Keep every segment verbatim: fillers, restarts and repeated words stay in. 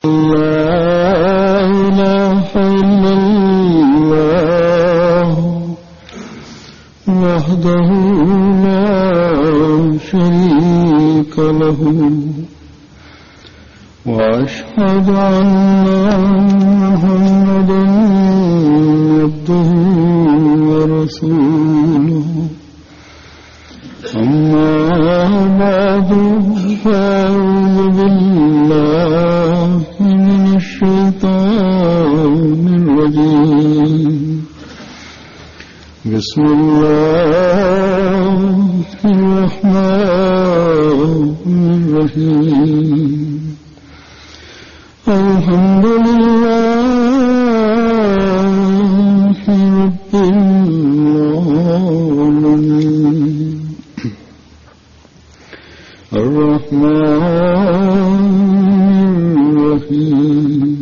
وحده لا شريك له وأشهد أن محمدا عبده ورسوله أما بعد فأعوذ بالله من الشيطان الرجيم بسم الله الرحمن الرحيم الحمد لله رب العالمين الرحمن الرحيم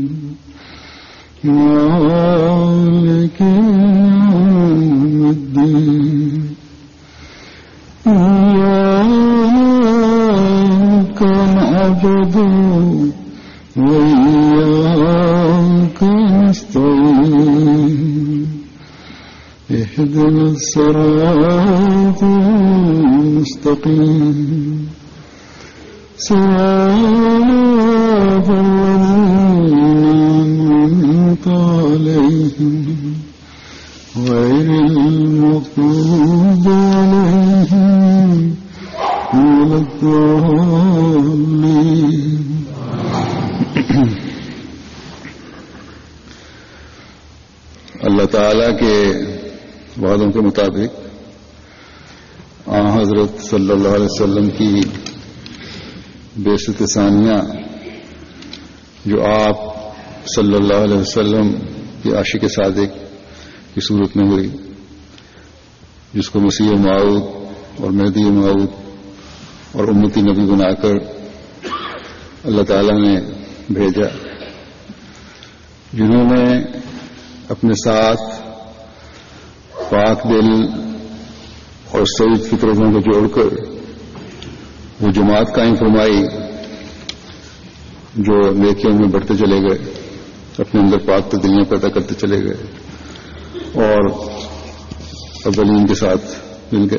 مالك يوم الدين إياك نعبد وإياك نستعين اهدنا الصراط المستقيم صراط الذين أنعمت عليهم غير المغضوب عليهم ولا الضالين. اللہ تعالیٰ کے وعدوں کے مطابق آن حضرت صلی اللہ علیہ وسلم کی بعثت ثانیہ جو آپ صلی اللہ علیہ وسلم کی عاشق صادق کی صورت میں ہوئی، جس کو مسیح موعود اور مہدی موعود اور امتی نبی بنا کر اللہ تعالیٰ نے بھیجا، جنہوں نے اپنے ساتھ پاک دل اور سعید فطرتوں کو جوڑ کر وہ جماعت قائم فرمائی جو نیکیوں میں بڑھتے چلے گئے، اپنے اندر پاک تبدیلیاں پیدا کرتے چلے گئے اور اولین کے ساتھ مل گئے.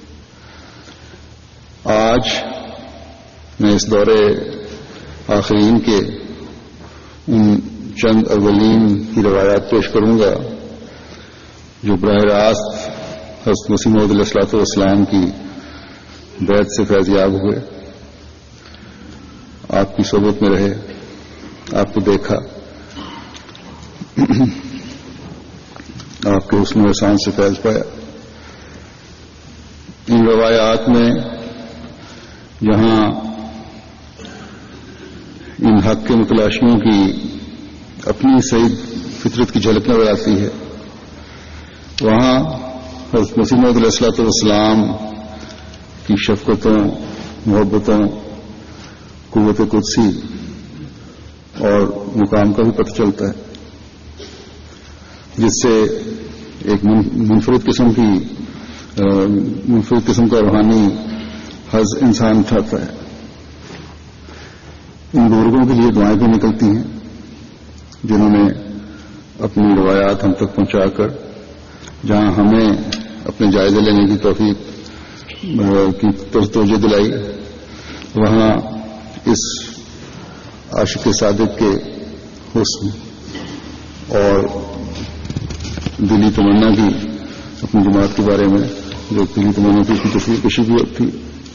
آج میں اس دورے آخرین کے ان چند اولین کی روایات پیش کروں گا جو براہ راست حضرت مسیح موعود علیہ الصلوۃ والسلام کی بیعت سے فیضیاب ہوئے، آپ کی صحبت میں رہے، آپ کو دیکھا، آپ کے حسن و احسان سے فیض پایا. ان روایات میں جہاں ان حق کے متلاشیوں کی اپنی سعید فطرت کی جھلک نظر آتی ہے، وہاں حضرت مسیح موعود علیہ الصلوۃ والسلام کی شفقتوں، محبتوں، قوت قدسی اور مقام کا بھی پتہ چلتا ہے، جس سے ایک منفرد قسم کی منفرد قسم کا روحانی حظ انسان اٹھاتا ہے. ان بزرگوں کے لیے دعائیں بھی نکلتی ہیں جنہوں نے اپنی روایات ہم تک پہنچا کر جہاں ہمیں اپنے جائزے لینے کی توفیق کی توجہ دلائی، وہاں اس عاشق صادق کے حسن اور دلی تمنا کی اپنی جماعت کے بارے میں جو دلی تمنا کی اس کی تصویر کشی بھی تھی.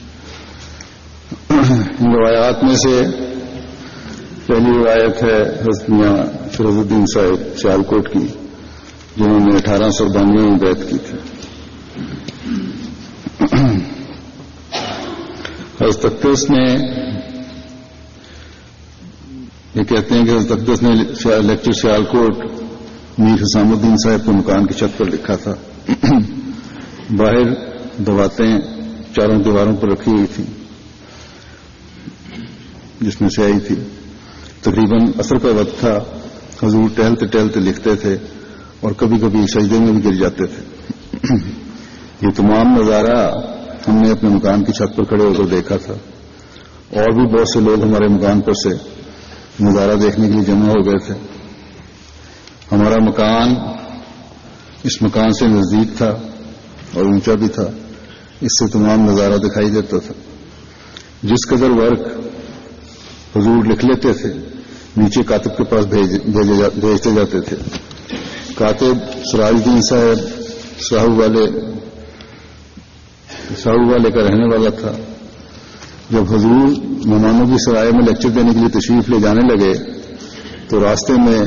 ان روایات میں سے پہلی روایت ہے حضرت میاں فیروز الدین صاحب سیالکوٹ کی، جنہوں نے اٹھارہ سو بانوے میں بیعت کی تھی. حضرت اقدس نے یہ کہتے ہیں کہ حضرت اقدس نے لیکچر سیالکوٹ میر حسام الدین صاحب کے مکان کی چھت پر لکھا تھا. باہر دواتیں چاروں دیواروں پر رکھی ہوئی تھی جس میں سیاہی تھی. تقریباً عصر کا وقت تھا. حضور ٹہلتے ٹہلتے لکھتے تھے اور کبھی کبھی سجدے میں بھی گر جاتے تھے. یہ تمام نظارہ ہم نے اپنے مکان کی چھت پر کھڑے ہو کر دیکھا تھا، اور بھی بہت سے لوگ ہمارے مکان پر سے نظارہ دیکھنے کے لیے جمع ہو گئے تھے. ہمارا مکان اس مکان سے نزدیک تھا اور اونچا بھی تھا. اس سے تمام نظارہ دکھائی دیتا تھا. جس قدر ورک حضور لکھ لیتے تھے نیچے کاتب کے پاس بھیجتے جاتے تھے. کاتب سراج الدین صاحب ساہو والے ساہو والے کا رہنے والا تھا. جب حضور مہمانوں کی سرائے میں لیکچر دینے کے لیے تشریف لے جانے لگے تو راستے میں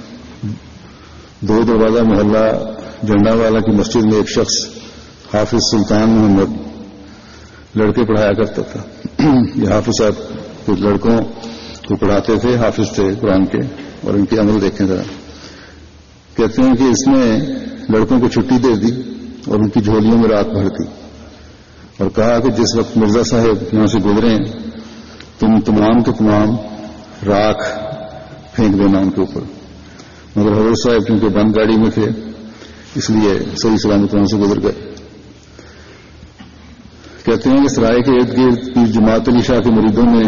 دو دروازہ محلہ جنڈا والا کی مسجد میں ایک شخص حافظ سلطان محمد لڑکے پڑھایا کرتا تھا. یہ حافظ صاحب کچھ لڑکوں کو پڑھاتے تھے, حافظ تھے قرآن کے, اور ان کے عمل دیکھیں ذرا. کہتے ہیں کہ اس نے لڑکوں کو چھٹی دے دی اور ان کی جھولیوں میں رات بھر دی اور کہا کہ جس وقت مرزا صاحب یہاں سے گزریں تم تمام کے تمام راکھ پھینک دینا ان کے اوپر. مگر حضرت صاحب کیونکہ بند گاڑی میں تھے اس لیے صحیح سلامت وہاں سے گزر گئے. کہتے ہیں کہ سرائے کے ارد گرد کی جماعت علی شاہ کے مریدوں نے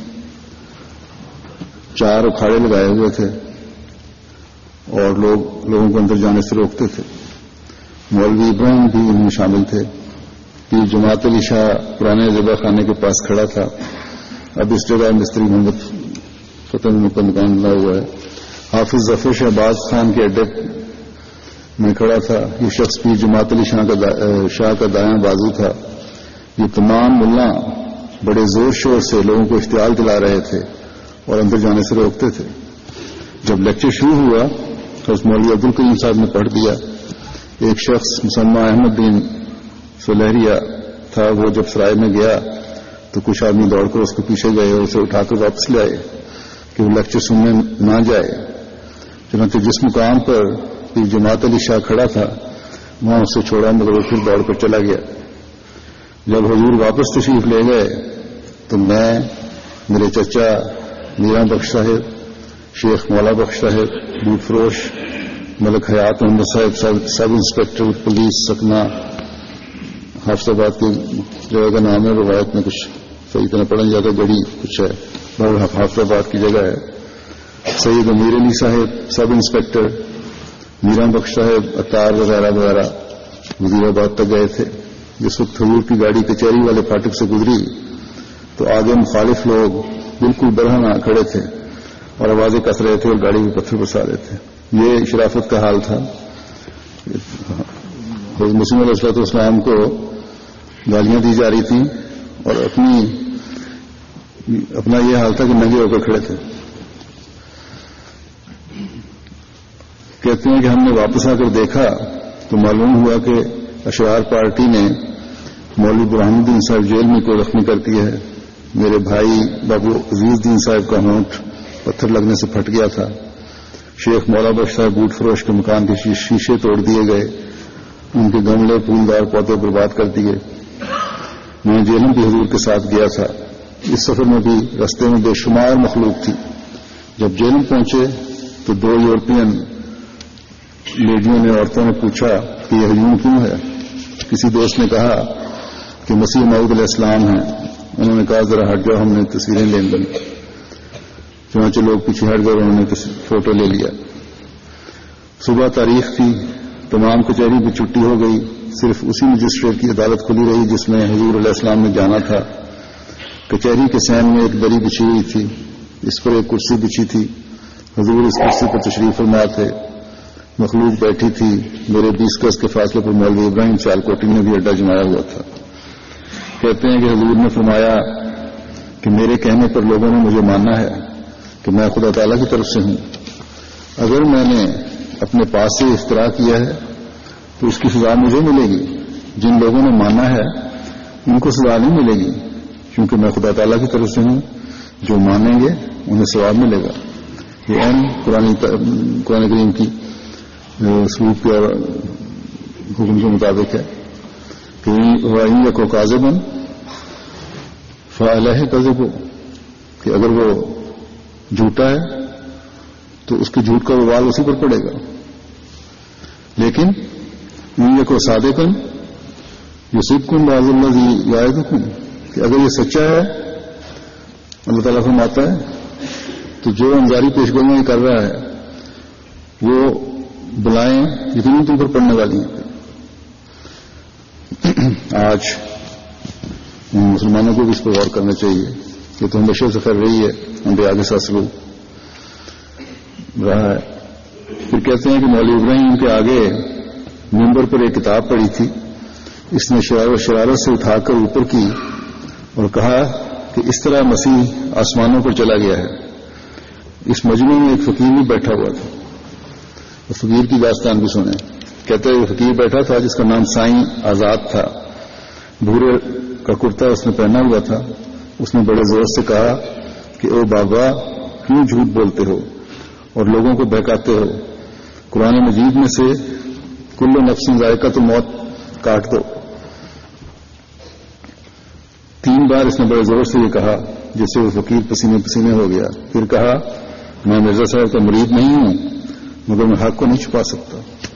چار اکھاڑے لگائے ہوئے تھے اور لوگ لوگوں کو اندر جانے سے روکتے تھے. مولوی ابراہیم بھی ان میں شامل تھے. کہ جماعت علی شاہ پرانے ذبح خانے کے پاس کھڑا تھا. اب اس جگہ مستری محمد فتح کا مکان بنا ہوا ہے. حافظ ظفر شہباز خان کے اڈے میں کھڑا تھا. یہ شخص پیر جماعت علی شاہ کا دا شاہ کا دایاں بازو تھا. یہ تمام ملا بڑے زور شور سے لوگوں کو اشتعال دلا رہے تھے اور اندر جانے سے روکتے تھے. جب لیکچر شروع ہوا تو اس مولوی عبدالکریم صاحب نے پڑھ دیا. ایک شخص مسمہ احمد بن سلہریہ تھا. وہ جب سرائے میں گیا تو کچھ آدمی دوڑ کر اس کو پیچھے گئے اور اسے اٹھا کر واپس لے آئے کہ وہ لیکچر سننے نہ جائے. چنانچہ جس مقام پر پیر جماعت علی شاہ کھڑا تھا وہاں اسے چھوڑا مگر وہ پھر دوڑ کر چلا گیا. جب حضور واپس تشریف لے گئے تو میں, میرے چچا میرا بخش صاحب, شیخ مولا بخش صاحب, بوٹ فروش ملک حیات محمد صاحب سب انسپیکٹر پولیس سکنا حافظ آباد کی جگہ کا نام ہے. روایت میں کچھ صحیح طرح پڑھا نہیں جاتا, گڑی کچھ ہے, بہت حافظ آباد کی جگہ ہے. سید امیر علی صاحب سب انسپیکٹر, میرا بخش صاحب, اطار وغیرہ وغیرہ وزیر آباد تک گئے تھے. جس وقت حضور کی گاڑی کچہری والے فاٹک سے گزری تو آگے مخالف لوگ بالکل برہنہ کھڑے تھے اور آوازیں کس رہے تھے اور گاڑی میں پتھر برسا رہے تھے. یہ شرافت کا حال تھا. حضرت مسلم علیہ الصلوۃ والسلام کو گالیاں دی جا رہی تھیں اور اپنی اپنا یہ حال تھا کہ ننگے ہو کر کھڑے تھے. کہتے ہیں کہ ہم نے واپس آ کر دیکھا تو معلوم ہوا کہ اشرار پارٹی نے مولوی برہان الدین صاحب جیل میں کوئی زخمی کر دیا ہے. میرے بھائی بابو عزیز الدین صاحب کا ہونٹ پتھر لگنے سے پھٹ گیا تھا. شیخ مولا بخش صاحب بوٹ فروش کے مکان کے شیشے توڑ دیے گئے. ان کے گملے پھولدار پودے برباد کر دیے. میں جیلم بھی حضور کے ساتھ گیا تھا. اس سفر میں بھی رستے میں بے شمار مخلوق تھی. جب جیلم پہنچے تو دو یورپین لیڈیوں نے عورتوں نے پوچھا کہ یہ ہجوم کیوں ہے. کسی دوست نے کہا کہ مسیح موعود علیہ السلام ہیں. انہوں نے کہا ذرا ہٹ جاؤ, ہم نے تصویریں لیں گی. چنانچہ لوگ پیچھے ہٹ گئے, انہوں نے فوٹو لے لیا. صبح تاریخ تھی, تمام کچہری بھی چھٹی ہو گئی. صرف اسی مجسٹریٹ کی عدالت کھلی رہی جس میں حضور علیہ السلام نے جانا تھا. کچہری کے سین میں ایک دری بچھی ہوئی تھی, اس پر ایک کرسی بچھی تھی. حضور اس کرسی پر تشریف فرما تھے. مخلوق بیٹھی تھی. میرے بیس گز کے فاصلے پر مولوی ابراہیم سیال کوٹی نے بھی اڈا جمایا ہوا تھا. کہتے ہیں کہ حضور نے فرمایا کہ میرے کہنے پر لوگوں نے مجھے ماننا ہے کہ میں خدا تعالیٰ کی طرف سے ہوں. اگر میں نے اپنے پاس سے اختراع کیا ہے تو اس کی سزا مجھے ملے گی. جن لوگوں نے مانا ہے ان کو سزا نہیں ملے گی کیونکہ میں خدا تعالیٰ کی طرف سے ہوں. جو مانیں گے انہیں ثواب ملے گا. یہ عین قرآن قرآن کریم کی سلوک کے حکم کے مطابق ہے کہ کو کاذبن فعلیہ کذب, کہ اگر وہ جھوٹا ہے تو اس کے جھوٹ کا وبال اسی پر پڑے گا. لیکن یہ کو صادقن یصبکم بعض الذی یعدکم, کہ اگر یہ سچا ہے اللہ تعالیٰ فرماتا ہے تو جو انصاری پیش گوئیاں کر رہا ہے وہ بلائیں یقیناً تم پر پڑنے والی ہیں. آج مسلمانوں کو بھی اس پر غور کرنا چاہیے کہ تو ہمیشہ سے کر رہی ہے انبیاء کے ساتھ سلوک رہا ہے. پھر کہتے ہیں کہ مولوی ابراہیم کے آگے ممبر پر ایک کتاب پڑھی تھی. اس نے شرارت سے اٹھا کر اوپر کی اور کہا کہ اس طرح مسیح آسمانوں پر چلا گیا ہے. اس مجمع میں ایک فقیر بھی بیٹھا ہوا تھا. فقیر کی داستان بھی سنیں. کہتے ہیں فقیر بیٹھا تھا جس کا نام سائیں آزاد تھا. بھورے کا کرتا اس نے پہنا ہوا تھا. اس نے بڑے زور سے کہا کہ او بابا کیوں جھوٹ بولتے ہو اور لوگوں کو بہکاتے ہو؟ قرآن مجید میں سے کل نفس ذائقۃ الموت کاٹ دو. تین بار اس نے بڑے زور سے یہ کہا جس سے وہ فقیر پسینے پسینے ہو گیا. پھر کہا میں مرزا صاحب کا مرید نہیں ہوں مگر میں حق کو نہیں چھپا سکتا.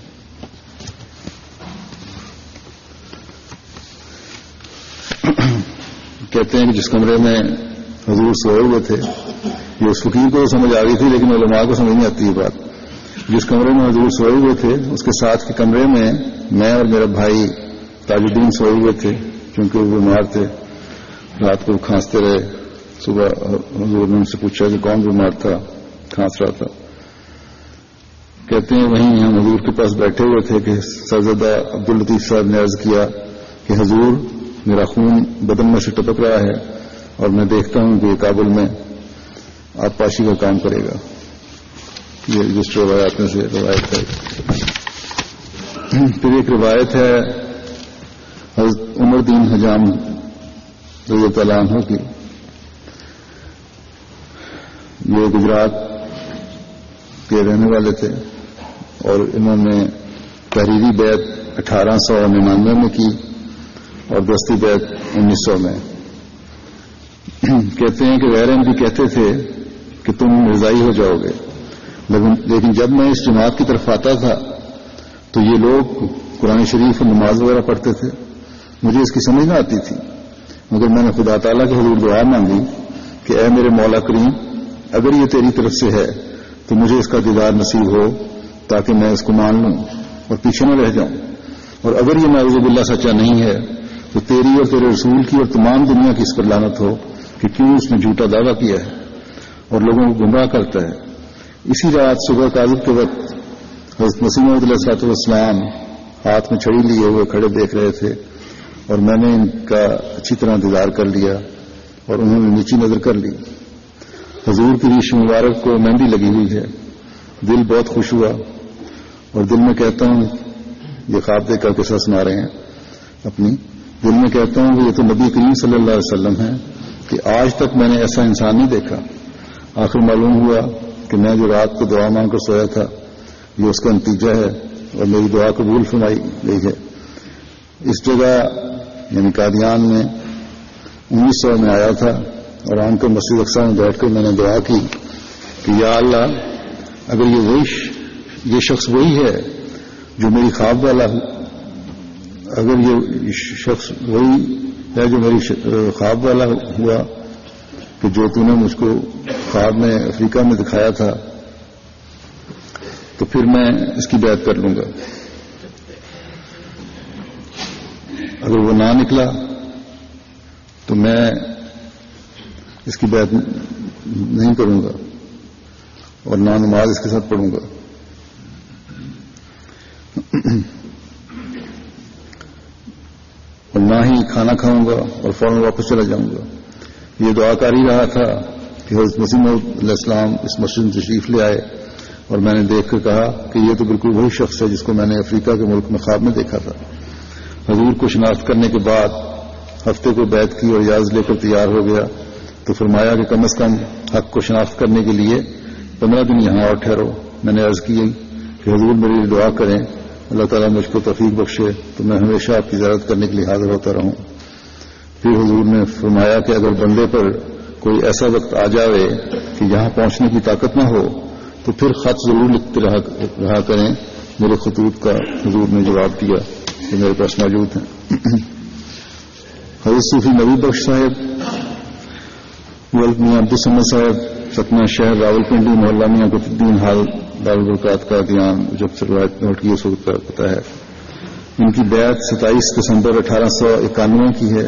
کہتے ہیں کہ جس کمرے میں حضور سوئے ہوئے تھے یہ اس فقیر کو سمجھ آ گئی تھی لیکن علماء کو سمجھ نہیں آتی یہ بات. جس کمرے میں حضور سوئے ہوئے تھے اس کے ساتھ کے کمرے میں میں اور میرا بھائی تاج الدین سوئے ہوئے تھے. چونکہ وہ بیمار تھے رات کو کھانستے رہے. صبح حضور نے ان سے پوچھا کہ کون بیمار تھا کھانس رہا تھا. کہتے ہیں وہیں ہم حضور کے پاس بیٹھے ہوئے تھے کہ سرزدہ عبداللطیف صاحب نے عرض کیا کہ حضور میرا خون بدن میں سے ٹپک رہا ہے اور میں دیکھتا ہوں کہ یہ کابل میں آپ پاشی کا کام کرے گا. یہ رجسٹر روایات میں سے روایت ہے. پھر ایک روایت ہے حضرت عمر دین حجام رضی اللہ عنہ کی. یہ گجرات کے رہنے والے تھے اور انہوں نے تحریری بیعت اٹھارہ سو ننانوے میں کی اور دستی بیعت انیس سو میں. کہتے ہیں کہ غیر بھی کہتے تھے کہ تم مرزائی ہو جاؤ گے لیکن جب میں اس جماعت کی طرف آتا تھا تو یہ لوگ قرآن شریف اور نماز وغیرہ پڑھتے تھے. مجھے اس کی سمجھ نہ آتی تھی مگر میں نے خدا تعالیٰ کے حضور دعا مانگی کہ اے میرے مولا کریم اگر یہ تیری طرف سے ہے تو مجھے اس کا دیدار نصیب ہو تاکہ میں اس کو مان لوں اور پیچھے نہ رہ جاؤں. اور اگر یہ نعوذ باللہ سچا نہیں ہے تو تیری اور تیرے رسول کی اور تمام دنیا کی اس پر لعنت ہو کہ کیوں اس نے جھوٹا دعویٰ کیا ہے اور لوگوں کو گمراہ کرتا ہے. اسی رات صبح کاذب کے وقت حضرت مسیح موعود علیہ الصلوۃ والسلام ہاتھ میں چھڑی لیے ہوئے کھڑے دیکھ رہے تھے اور میں نے ان کا اچھی طرح دیدار کر لیا اور انہوں نے نیچی نظر کر لی. حضور کی ریش مبارک کو مہندی لگی ہوئی ہے. دل بہت خوش ہوا اور دل میں کہتا ہوں یہ خواب دیکھ کر قصہ سنا رہے ہیں اپنی. دل میں کہتا ہوں کہ یہ تو نبی کریم صلی اللہ علیہ وسلم ہے کہ آج تک میں نے ایسا انسان نہیں دیکھا. آخر معلوم ہوا کہ میں جو رات کو دعا مانگ کر سویا تھا یہ اس کا نتیجہ ہے اور میری دعا قبول فرمائی گئی ہے. اس جگہ یعنی قادیان میں انیس سو میں آیا تھا اور آن کر مسجد اقصی میں بیٹھ کر میں نے دعا کی کہ یا اللہ اگر یہ وہی یہ شخص وہی ہے جو میری خواب والا اگر یہ شخص وہی ہے جو میری خواب والا ہوا کہ جو تو نے مجھ کو خواب میں افریقہ میں دکھایا تھا تو پھر میں اس کی بیعت کر لوں گا. اگر وہ نہ نکلا تو میں اس کی بیعت نہیں کروں گا اور نہ نماز اس کے ساتھ پڑھوں گا. اور نہ ہی کھانا کھاؤں گا اور فوراً واپس چلا جاؤں گا. یہ دعا کاری رہا تھا کہ حضرت مسیح موعود علیہ السلام اس مسجد میں تشریف لے آئے اور میں نے دیکھ کر کہا کہ یہ تو بالکل وہی شخص ہے جس کو میں نے افریقہ کے ملک میں خواب میں دیکھا تھا. حضور کو شناخت کرنے کے بعد ہفتے کو بیعت کی اور اجازت لے کر تیار ہو گیا تو فرمایا کہ کم از کم حق کو شناخت کرنے کے لیے پندرہ دن یہاں اور ٹھہرو. میں نے عرض کی کہ حضور میرے لیے دعا کریں اللہ تعالیٰ مجھ کو توفیق بخشے تو میں ہمیشہ آپ کی زیارت کرنے کے لیے حاضر ہوتا رہوں. پھر حضور نے فرمایا کہ اگر بندے پر کوئی ایسا وقت آ جائے کہ یہاں پہنچنے کی طاقت نہ ہو تو پھر خط ضرور لکھتے رہا, رہا کریں. میرے خطوط کا حضور نے جواب دیا کہ میرے پاس موجود ہیں. حضرت صوفی نبی بخش صاحب ولد میاں عبدالصمد صاحب ستنا شہر راولپنڈی محلہ میاں قطب الدین حال دارالبرکات کا دیان جب سے روایت نوٹ کی اس وقت کا پتا ہے. ان کی بیعت ستائیس دسمبر اٹھارہ سو اکانوے کی ہے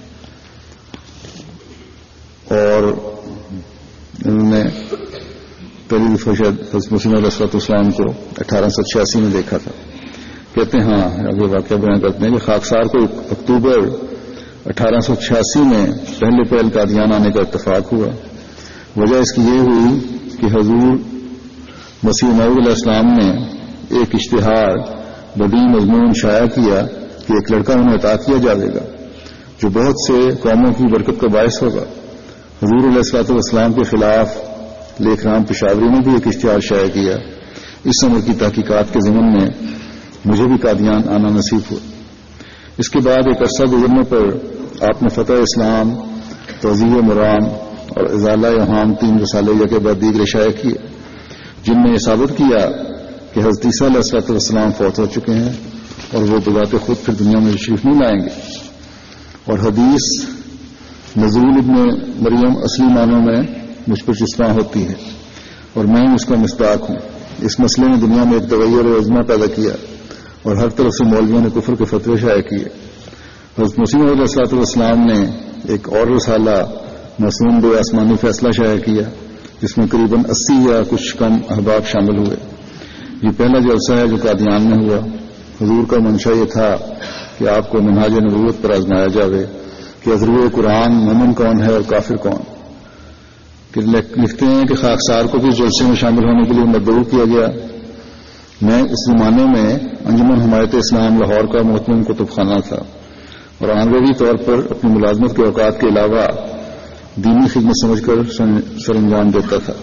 اور انہوں نے پہلی دفعہ شاید حضرت مسیح علیہ الصلوۃ والسلام کو اٹھارہ سو چھیاسی میں دیکھا تھا. کہتے ہیں ہاں آگے واقعہ بیان کرتے ہیں کہ خاکسار کو اکتوبر اٹھارہ سو چھیاسی میں پہلے پہل قادیان آنے کا اتفاق ہوا. وجہ اس کی یہ ہوئی کہ حضور مسیح موعود علیہ السلام نے ایک اشتہار بدی مضمون شائع کیا کہ ایک لڑکا انہیں عطا کیا جائے گا جو بہت سے قوموں کی برکت کا باعث ہوگا. حضور علیہ الصلوۃ والسلام کے خلاف لیک رام پشاوری نے بھی ایک اشتہار شائع کیا. اس عمر کی تحقیقات کے ضمن میں مجھے بھی قادیان آنا نصیب ہوا. اس کے بعد ایک عرصہ گزرنے پر آپ نے فتح اسلام، توضیح مرام اور ازالہ اوہام تین رسالے کے بعد دیگر شائع کیے جن میں یہ ثابت کیا کہ حضرت عیسیٰ علیہ الصلوۃ والسلام فوت ہو چکے ہیں اور وہ بذات خود پھر دنیا میں تشریف نہیں لائیں گے. اور حدیث نزول ابن مریم اصلی معنوں میں مجھ پر چسپاں ہوتی ہے اور میں اس کا مصداق ہوں. اس مسئلے نے دنیا میں ایک تغیر عظمی پیدا کیا اور ہر طرف سے مولویوں نے کفر کے فتوے شائع کیے. حضرت مسیح علیہ الصلوۃ والسلام نے ایک اور رسالہ معصوم بے آسمانی فیصلہ شائع کیا جس میں قریب اسی یا کچھ کم احباب شامل ہوئے. یہ پہلا جلسہ ہے جو قادیان میں ہوا. حضور کا منشا یہ تھا کہ آپ کو منہاج نبوت پر آزمایا جاوے کہ ازرو قرآن مومن کون ہے اور کافر کون. کہ لکھتے ہیں کہ خاکسار کو بھی جلسے میں شامل ہونے کے لیے مدعو کیا گیا. میں اس زمانے میں انجمن حمایت اسلام لاہور کا محتمم کتب خانہ تھا اور آنگریزی طور پر اپنی ملازمت کے اوقات کے علاوہ دینی خدمت سمجھ کر سر انجام دیتا تھا.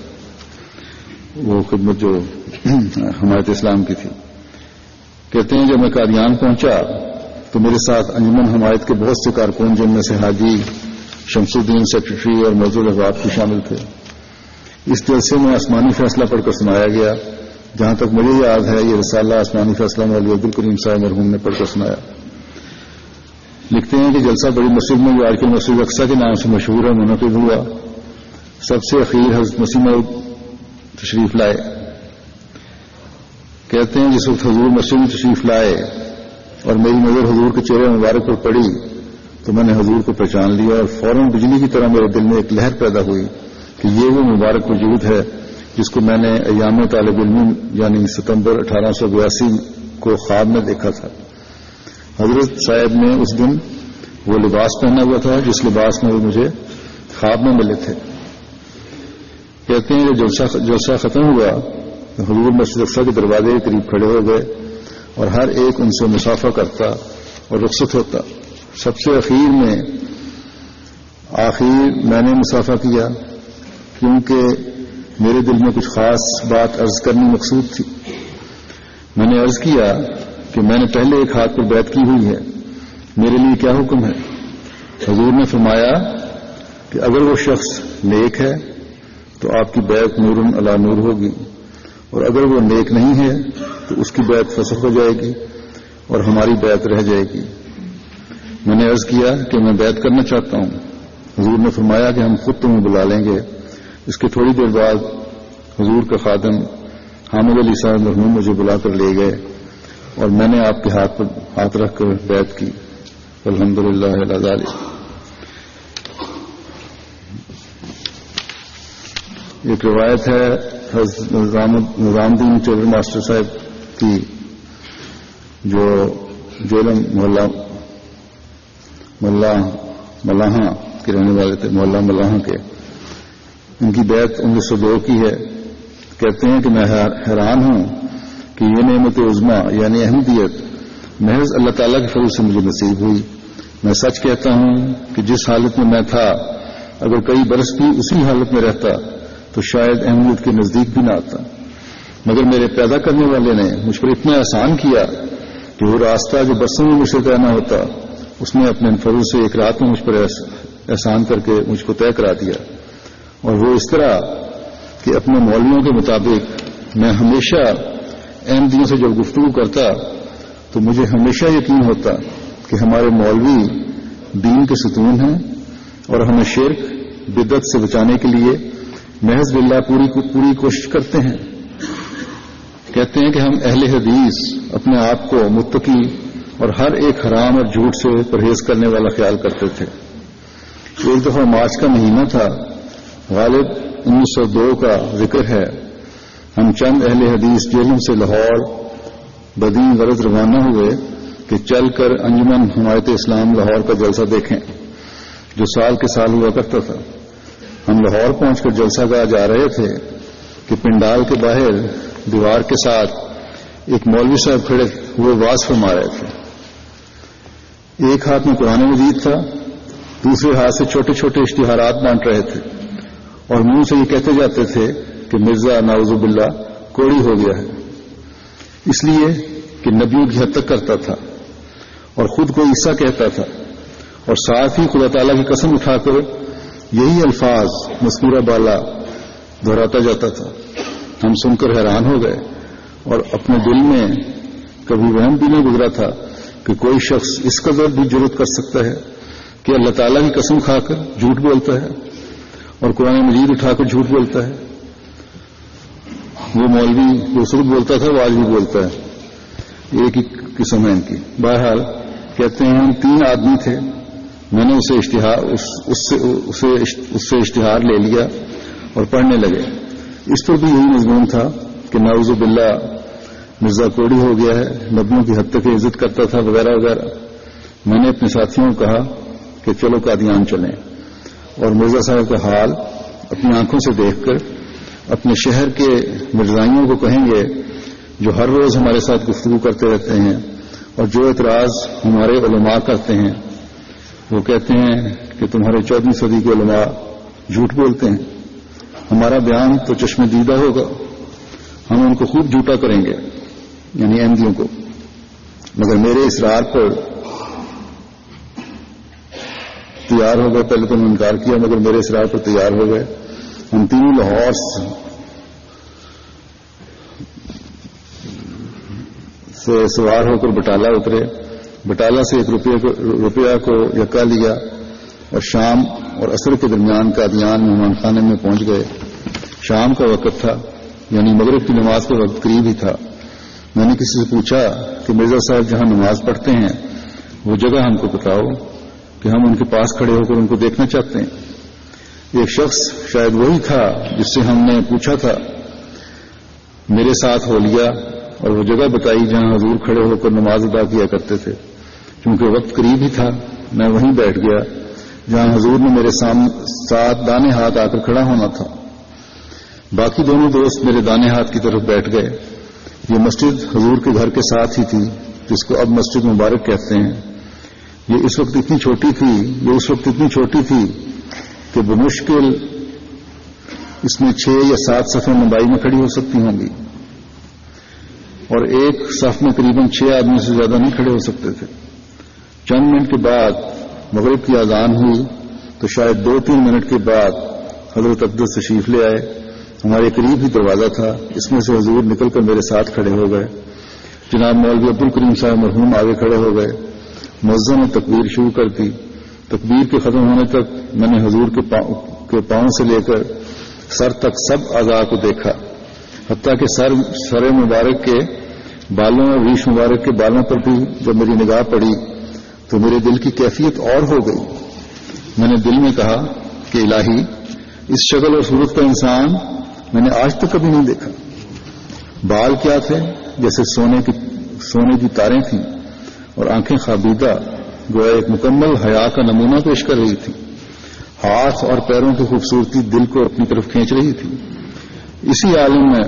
وہ خدمت جو حمایت اسلام کی تھی. کہتے ہیں جب میں قادیان پہنچا تو میرے ساتھ انجمن حمایت کے بہت سے کارکن جن میں سے حاجی شمس الدین سیکرٹری اور موجود احباب بھی شامل تھے. اس جلسے میں آسمانی فیصلہ پڑھ کر سنایا گیا. جہاں تک مجھے یاد ہے یہ رسالہ آسمانی فیصلہ مولوی عبدالکریم صاحب مرحوم نے پڑھ کر سنایا. لکھتے ہیں کہ جلسہ بڑی مسجد میں جو آج کل مسجد اقصیٰ کے نام سے مشہور ہے منعقد ہوا. سب سے اخیر حضرت مسیح موعود تشریف لائے. کہتے ہیں جس وقت حضور مسجد میں تشریف لائے اور میری نظر حضور کے چہرے مبارک پر پڑی تو میں نے حضور کو پہچان لیا اور فوراً بجلی کی طرح میرے دل میں ایک لہر پیدا ہوئی کہ یہ وہ مبارک وجود ہے جس کو میں نے ایام طالب علم یعنی ستمبر اٹھارہ سو بیاسی کو خواب میں دیکھا تھا. حضرت صاحب نے اس دن وہ لباس پہنا ہوا تھا جس لباس میں وہ مجھے خواب میں ملے تھے. کہتے ہیں کہ جلسہ جلسہ ختم ہوا تو حضور مسجد اقصیٰ کے دروازے کے قریب کھڑے ہو گئے اور ہر ایک ان سے مصافحہ کرتا اور رخصت ہوتا. سب سے اخیر میں آخر میں نے مصافحہ کیا کیونکہ میرے دل میں کچھ خاص بات عرض کرنی مقصود تھی. میں نے عرض کیا کہ میں نے پہلے ایک ہاتھ پر بیعت کی ہوئی ہے, میرے لیے کیا حکم ہے؟ حضور نے فرمایا کہ اگر وہ شخص نیک ہے تو آپ کی بیعت نور علی نور ہوگی اور اگر وہ نیک نہیں ہے تو اس کی بیعت فسخ ہو جائے گی اور ہماری بیعت رہ جائے گی. میں نے عرض کیا کہ میں بیعت کرنا چاہتا ہوں. حضور نے فرمایا کہ ہم خود تمہیں بلا لیں گے. اس کے تھوڑی دیر بعد حضور کا خادم حامد علی صاحب مرحوم مجھے بلا کر لے گئے اور میں نے آپ کے ہاتھ پر ہاتھ رکھ کر بیعت کی. الحمدللہ علی ذالک. ایک روایت ہے حضرت نظام الدین ٹیلر ماسٹر صاحب کی جو جیلم محلہ ملا ملاحاں کے رہنے والے تھے, محلہ ملاحاں کے. ان کی بیعت انیس سو دو کی ہے. کہتے ہیں کہ میں حیران ہوں کہ یہ نعمت عظمیٰ یعنی احمدیت محض اللہ تعالیٰ کے فضل سے مجھے نصیب ہوئی. میں سچ کہتا ہوں کہ جس حالت میں میں تھا اگر کئی برس بھی اسی حالت میں رہتا تو شاید احمدیت کے نزدیک بھی نہ آتا. مگر میرے پیدا کرنے والے نے مجھ پر اتنا احسان کیا کہ وہ راستہ جو برسوں میں مجھ سے طے نہ ہوتا اس نے اپنے فضل سے ایک رات میں مجھ پر احسان کر کے مجھ کو طے کرا دیا. اور وہ اس طرح کہ اپنے مولویوں کے مطابق میں ہمیشہ احمدیوں سے جب گفتگو کرتا تو مجھے ہمیشہ یقین ہوتا کہ ہمارے مولوی دین کے ستون ہیں اور ہمیں شرک بدعت سے بچانے کے لیے محض باللہ پوری پوری کوشش کرتے ہیں. کہتے ہیں کہ ہم اہل حدیث اپنے آپ کو متقی اور ہر ایک حرام اور جھوٹ سے پرہیز کرنے والا خیال کرتے تھے. ایک دفعہ مارچ کا مہینہ تھا، غالب انیس سو دو کا ذکر ہے. ہم چند اہل حدیث جیلوں سے لاہور بدین غرض روانہ ہوئے کہ چل کر انجمن حمایت اسلام لاہور کا جلسہ دیکھیں جو سال کے سال ہوا کرتا تھا. ہم لاہور پہنچ کر جلسہ گاہ جا رہے تھے کہ پنڈال کے باہر دیوار کے ساتھ ایک مولوی صاحب کھڑے ہوئے واز فرما رہے تھے. ایک ہاتھ میں قرآن مجید تھا، دوسرے ہاتھ سے چھوٹے چھوٹے اشتہارات بانٹ رہے تھے اور منہ سے یہ کہتے جاتے تھے کہ مرزا نعوذ باللہ کوڑی ہو گیا ہے، اس لیے کہ نبیوں کی حد تک کرتا تھا اور خود کو عیسیٰ کہتا تھا، اور ساتھ ہی خدا تعالیٰ کی قسم اٹھا کر یہی الفاظ مذکورہ بالا دہراتا جاتا تھا. ہم سن کر حیران ہو گئے اور اپنے دل میں کبھی وہم بھی نہیں گزرا تھا کہ کوئی شخص اس قدر بھی جرأت کر سکتا ہے کہ اللہ تعالیٰ کی قسم کھا کر جھوٹ بولتا ہے اور قرآن مجید اٹھا کر جھوٹ بولتا ہے. وہ مولوی اس وقت بولتا تھا، وہ آج بھی بولتا ہے. ایک ہی قسم ہے ان کی. بہرحال کہتے ہیں ہم تین آدمی تھے. میں نے اسے اشتہار اس, اس, سے, اسے اس سے اشتہار لے لیا اور پڑھنے لگے. اس پر بھی یہی مضمون تھا کہ نعوذ باللہ مرزا کوڑی ہو گیا ہے، نبیوں کی حد تک عزت کرتا تھا وغیرہ وغیرہ. میں نے اپنے ساتھیوں کو کہا کہ چلو قادیان چلیں اور مرزا صاحب کا حال اپنی آنکھوں سے دیکھ کر اپنے شہر کے مرزائیوں کو کہیں گے جو ہر روز ہمارے ساتھ گفتگو کرتے رہتے ہیں اور جو اعتراض ہمارے علماء کرتے ہیں. وہ کہتے ہیں کہ تمہارے چودہویں صدی کے علماء جھوٹ بولتے ہیں، ہمارا بیان تو چشم دیدہ ہوگا، ہم ان کو خوب جھوٹا کریں گے، یعنی احمدیوں کو. مگر میرے اصرار پر تیار ہو گئے. پہلے تو نے انکار کیا مگر میرے اصرار پر تیار ہو گئے. ہم تینوں لاہور سے سوار ہو کر بٹالہ اترے. بٹالہ سے ایک روپیہ کو یکا لیا اور شام اور عصر کے درمیان قادیان مہمان خانے میں پہنچ گئے. شام کا وقت تھا، یعنی مغرب کی نماز کا وقت قریب ہی تھا. میں نے کسی سے پوچھا کہ مرزا صاحب جہاں نماز پڑھتے ہیں وہ جگہ ہم کو بتاؤ کہ ہم ان کے پاس کھڑے ہو کر ان کو دیکھنا چاہتے ہیں. ایک شخص شاید وہی تھا جس سے ہم نے پوچھا تھا، میرے ساتھ ہو لیا اور وہ جگہ بتائی جہاں حضور کھڑے ہو کر نماز ادا کیا کرتے تھے. کیونکہ وقت قریب ہی تھا میں وہیں بیٹھ گیا جہاں حضور نے میرے ساتھ دانے ہاتھ آ کر کھڑا ہونا تھا. باقی دونوں دوست میرے دانے ہاتھ کی طرف بیٹھ گئے. یہ مسجد حضور کے گھر کے ساتھ ہی تھی جس کو اب مسجد مبارک کہتے ہیں. یہ اس وقت اتنی چھوٹی تھی یہ اس وقت اتنی چھوٹی تھی کہ بمشکل اس میں چھ یا سات صفیں لمبائی میں کھڑی ہو سکتی ہوں گی اور ایک صف میں قریباً چھ آدمی سے زیادہ نہیں کھڑے ہو سکتے تھے. چند منٹ کے بعد مغرب کی اذان ہوئی تو شاید دو تین منٹ کے بعد حضرت اقدس تشریف لے آئے. ہمارے قریب ہی دروازہ تھا، اس میں سے حضور نکل کر میرے ساتھ کھڑے ہو گئے. جناب مولوی عبد الکریم صاحب مرحوم آگے کھڑے ہو گئے. مؤذن نے تکبیر شروع کر دی. تکبیر کے ختم ہونے تک میں نے حضور کے پاؤں کے پاؤں سے لے کر سر تک سب اعضاء کو دیکھا، حتیٰ کہ سر سر مبارک کے بالوں اور ریش مبارک کے بالوں پر بھی جب میری نگاہ پڑی تو میرے دل کی کیفیت اور ہو گئی. میں نے دل میں کہا کہ الہی، اس شکل اور صورت کا انسان میں نے آج تک کبھی نہیں دیکھا. بال کیا تھے؟ جیسے سونے کی سونے کی تاریں تھیں اور آنکھیں خوابیدہ گویا ایک مکمل حیا کا نمونہ پیش کر رہی تھی. ہاتھ اور پیروں کی خوبصورتی دل کو اپنی طرف کھینچ رہی تھی. اسی عالم میں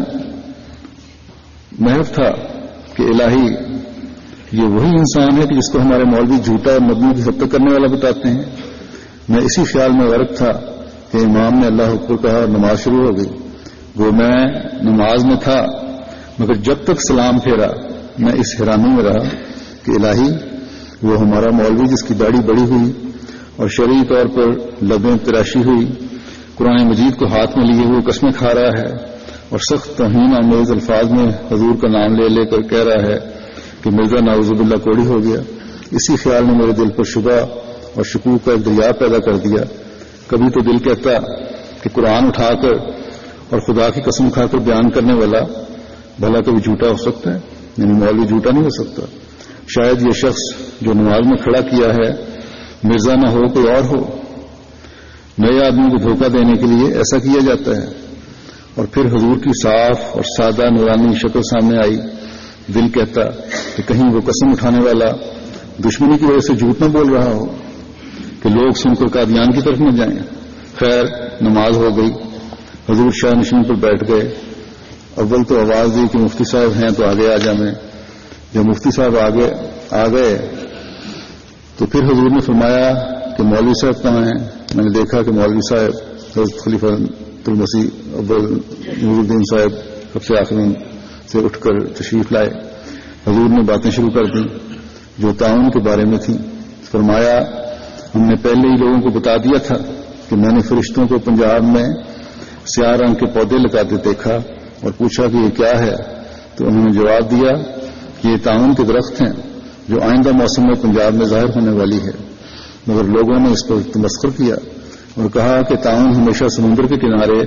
محض تھا کہ الہی یہ وہی انسان ہے کہ جس کو ہمارے مولوی جھوٹا اور نبیوں کی حد تک کرنے والا بتاتے ہیں. میں اسی خیال میں غرق تھا کہ امام نے اللہ اکبر کہا اور نماز شروع ہو گئی. وہ میں نماز میں تھا مگر جب تک سلام پھیرا میں اس حیرانی میں رہا کہ الہی وہ ہمارا مولوی جس کی داڑھی بڑی ہوئی اور شرعی طور پر لبیں تراشی ہوئی، قرآن مجید کو ہاتھ میں لیے ہوئے قسمیں کھا رہا ہے اور سخت توہین آمیز الفاظ میں حضور کا نام لے لے کر کہہ رہا ہے کہ مرزا نعوذ باللہ کوڑی ہو گیا. اسی خیال نے میرے دل پر شبہ اور شکوک کا ایک دریا پیدا کر دیا. کبھی تو دل کہتا کہ قرآن اٹھا کر اور خدا کی قسم کھا کر بیان کرنے والا بھلا کبھی جھوٹا ہو سکتا ہے؟ یعنی مولوی جھوٹا نہیں ہو سکتا. شاید یہ شخص جو نماز میں کھڑا کیا ہے مرزا نہ ہو کوئی اور ہو. نئے آدمی کو دھوکہ دینے کے لیے ایسا کیا جاتا ہے. اور پھر حضور کی صاف اور سادہ نورانی شکل سامنے آئی. دل کہتا کہ کہیں وہ قسم اٹھانے والا دشمنی کی وجہ سے جھوٹ نہ بول رہا ہو کہ لوگ سن کر قادیان کی طرف نہ جائیں. خیر نماز ہو گئی. حضور شاہ نشین پر بیٹھ گئے. اول تو آواز دی کہ مفتی صاحب ہیں تو آگے آ جائیں. جب مفتی صاحب آگے آ گئے تو پھر حضور نے فرمایا کہ مولوی صاحب کہاں ہیں؟ میں نے دیکھا کہ مولوی صاحب حضرت خلیفہ المسیح اول نور الدین صاحب سب سے آخر سے اٹھ کر تشریف لائے. حضور نے باتیں شروع کر دیں جو تعاون کے بارے میں تھیں. فرمایا ہم نے پہلے ہی لوگوں کو بتا دیا تھا کہ میں نے فرشتوں کو پنجاب میں سیاہ رنگ کے پودے لگاتے دیکھا اور پوچھا کہ یہ کیا ہے؟ تو انہوں نے جواب دیا کہ یہ تعاون کے درخت ہیں جو آئندہ موسم میں پنجاب میں ظاہر ہونے والی ہے. مگر لوگوں نے اس پر تمسخر کیا اور کہا کہ تعاون ہمیشہ سمندر کے کنارے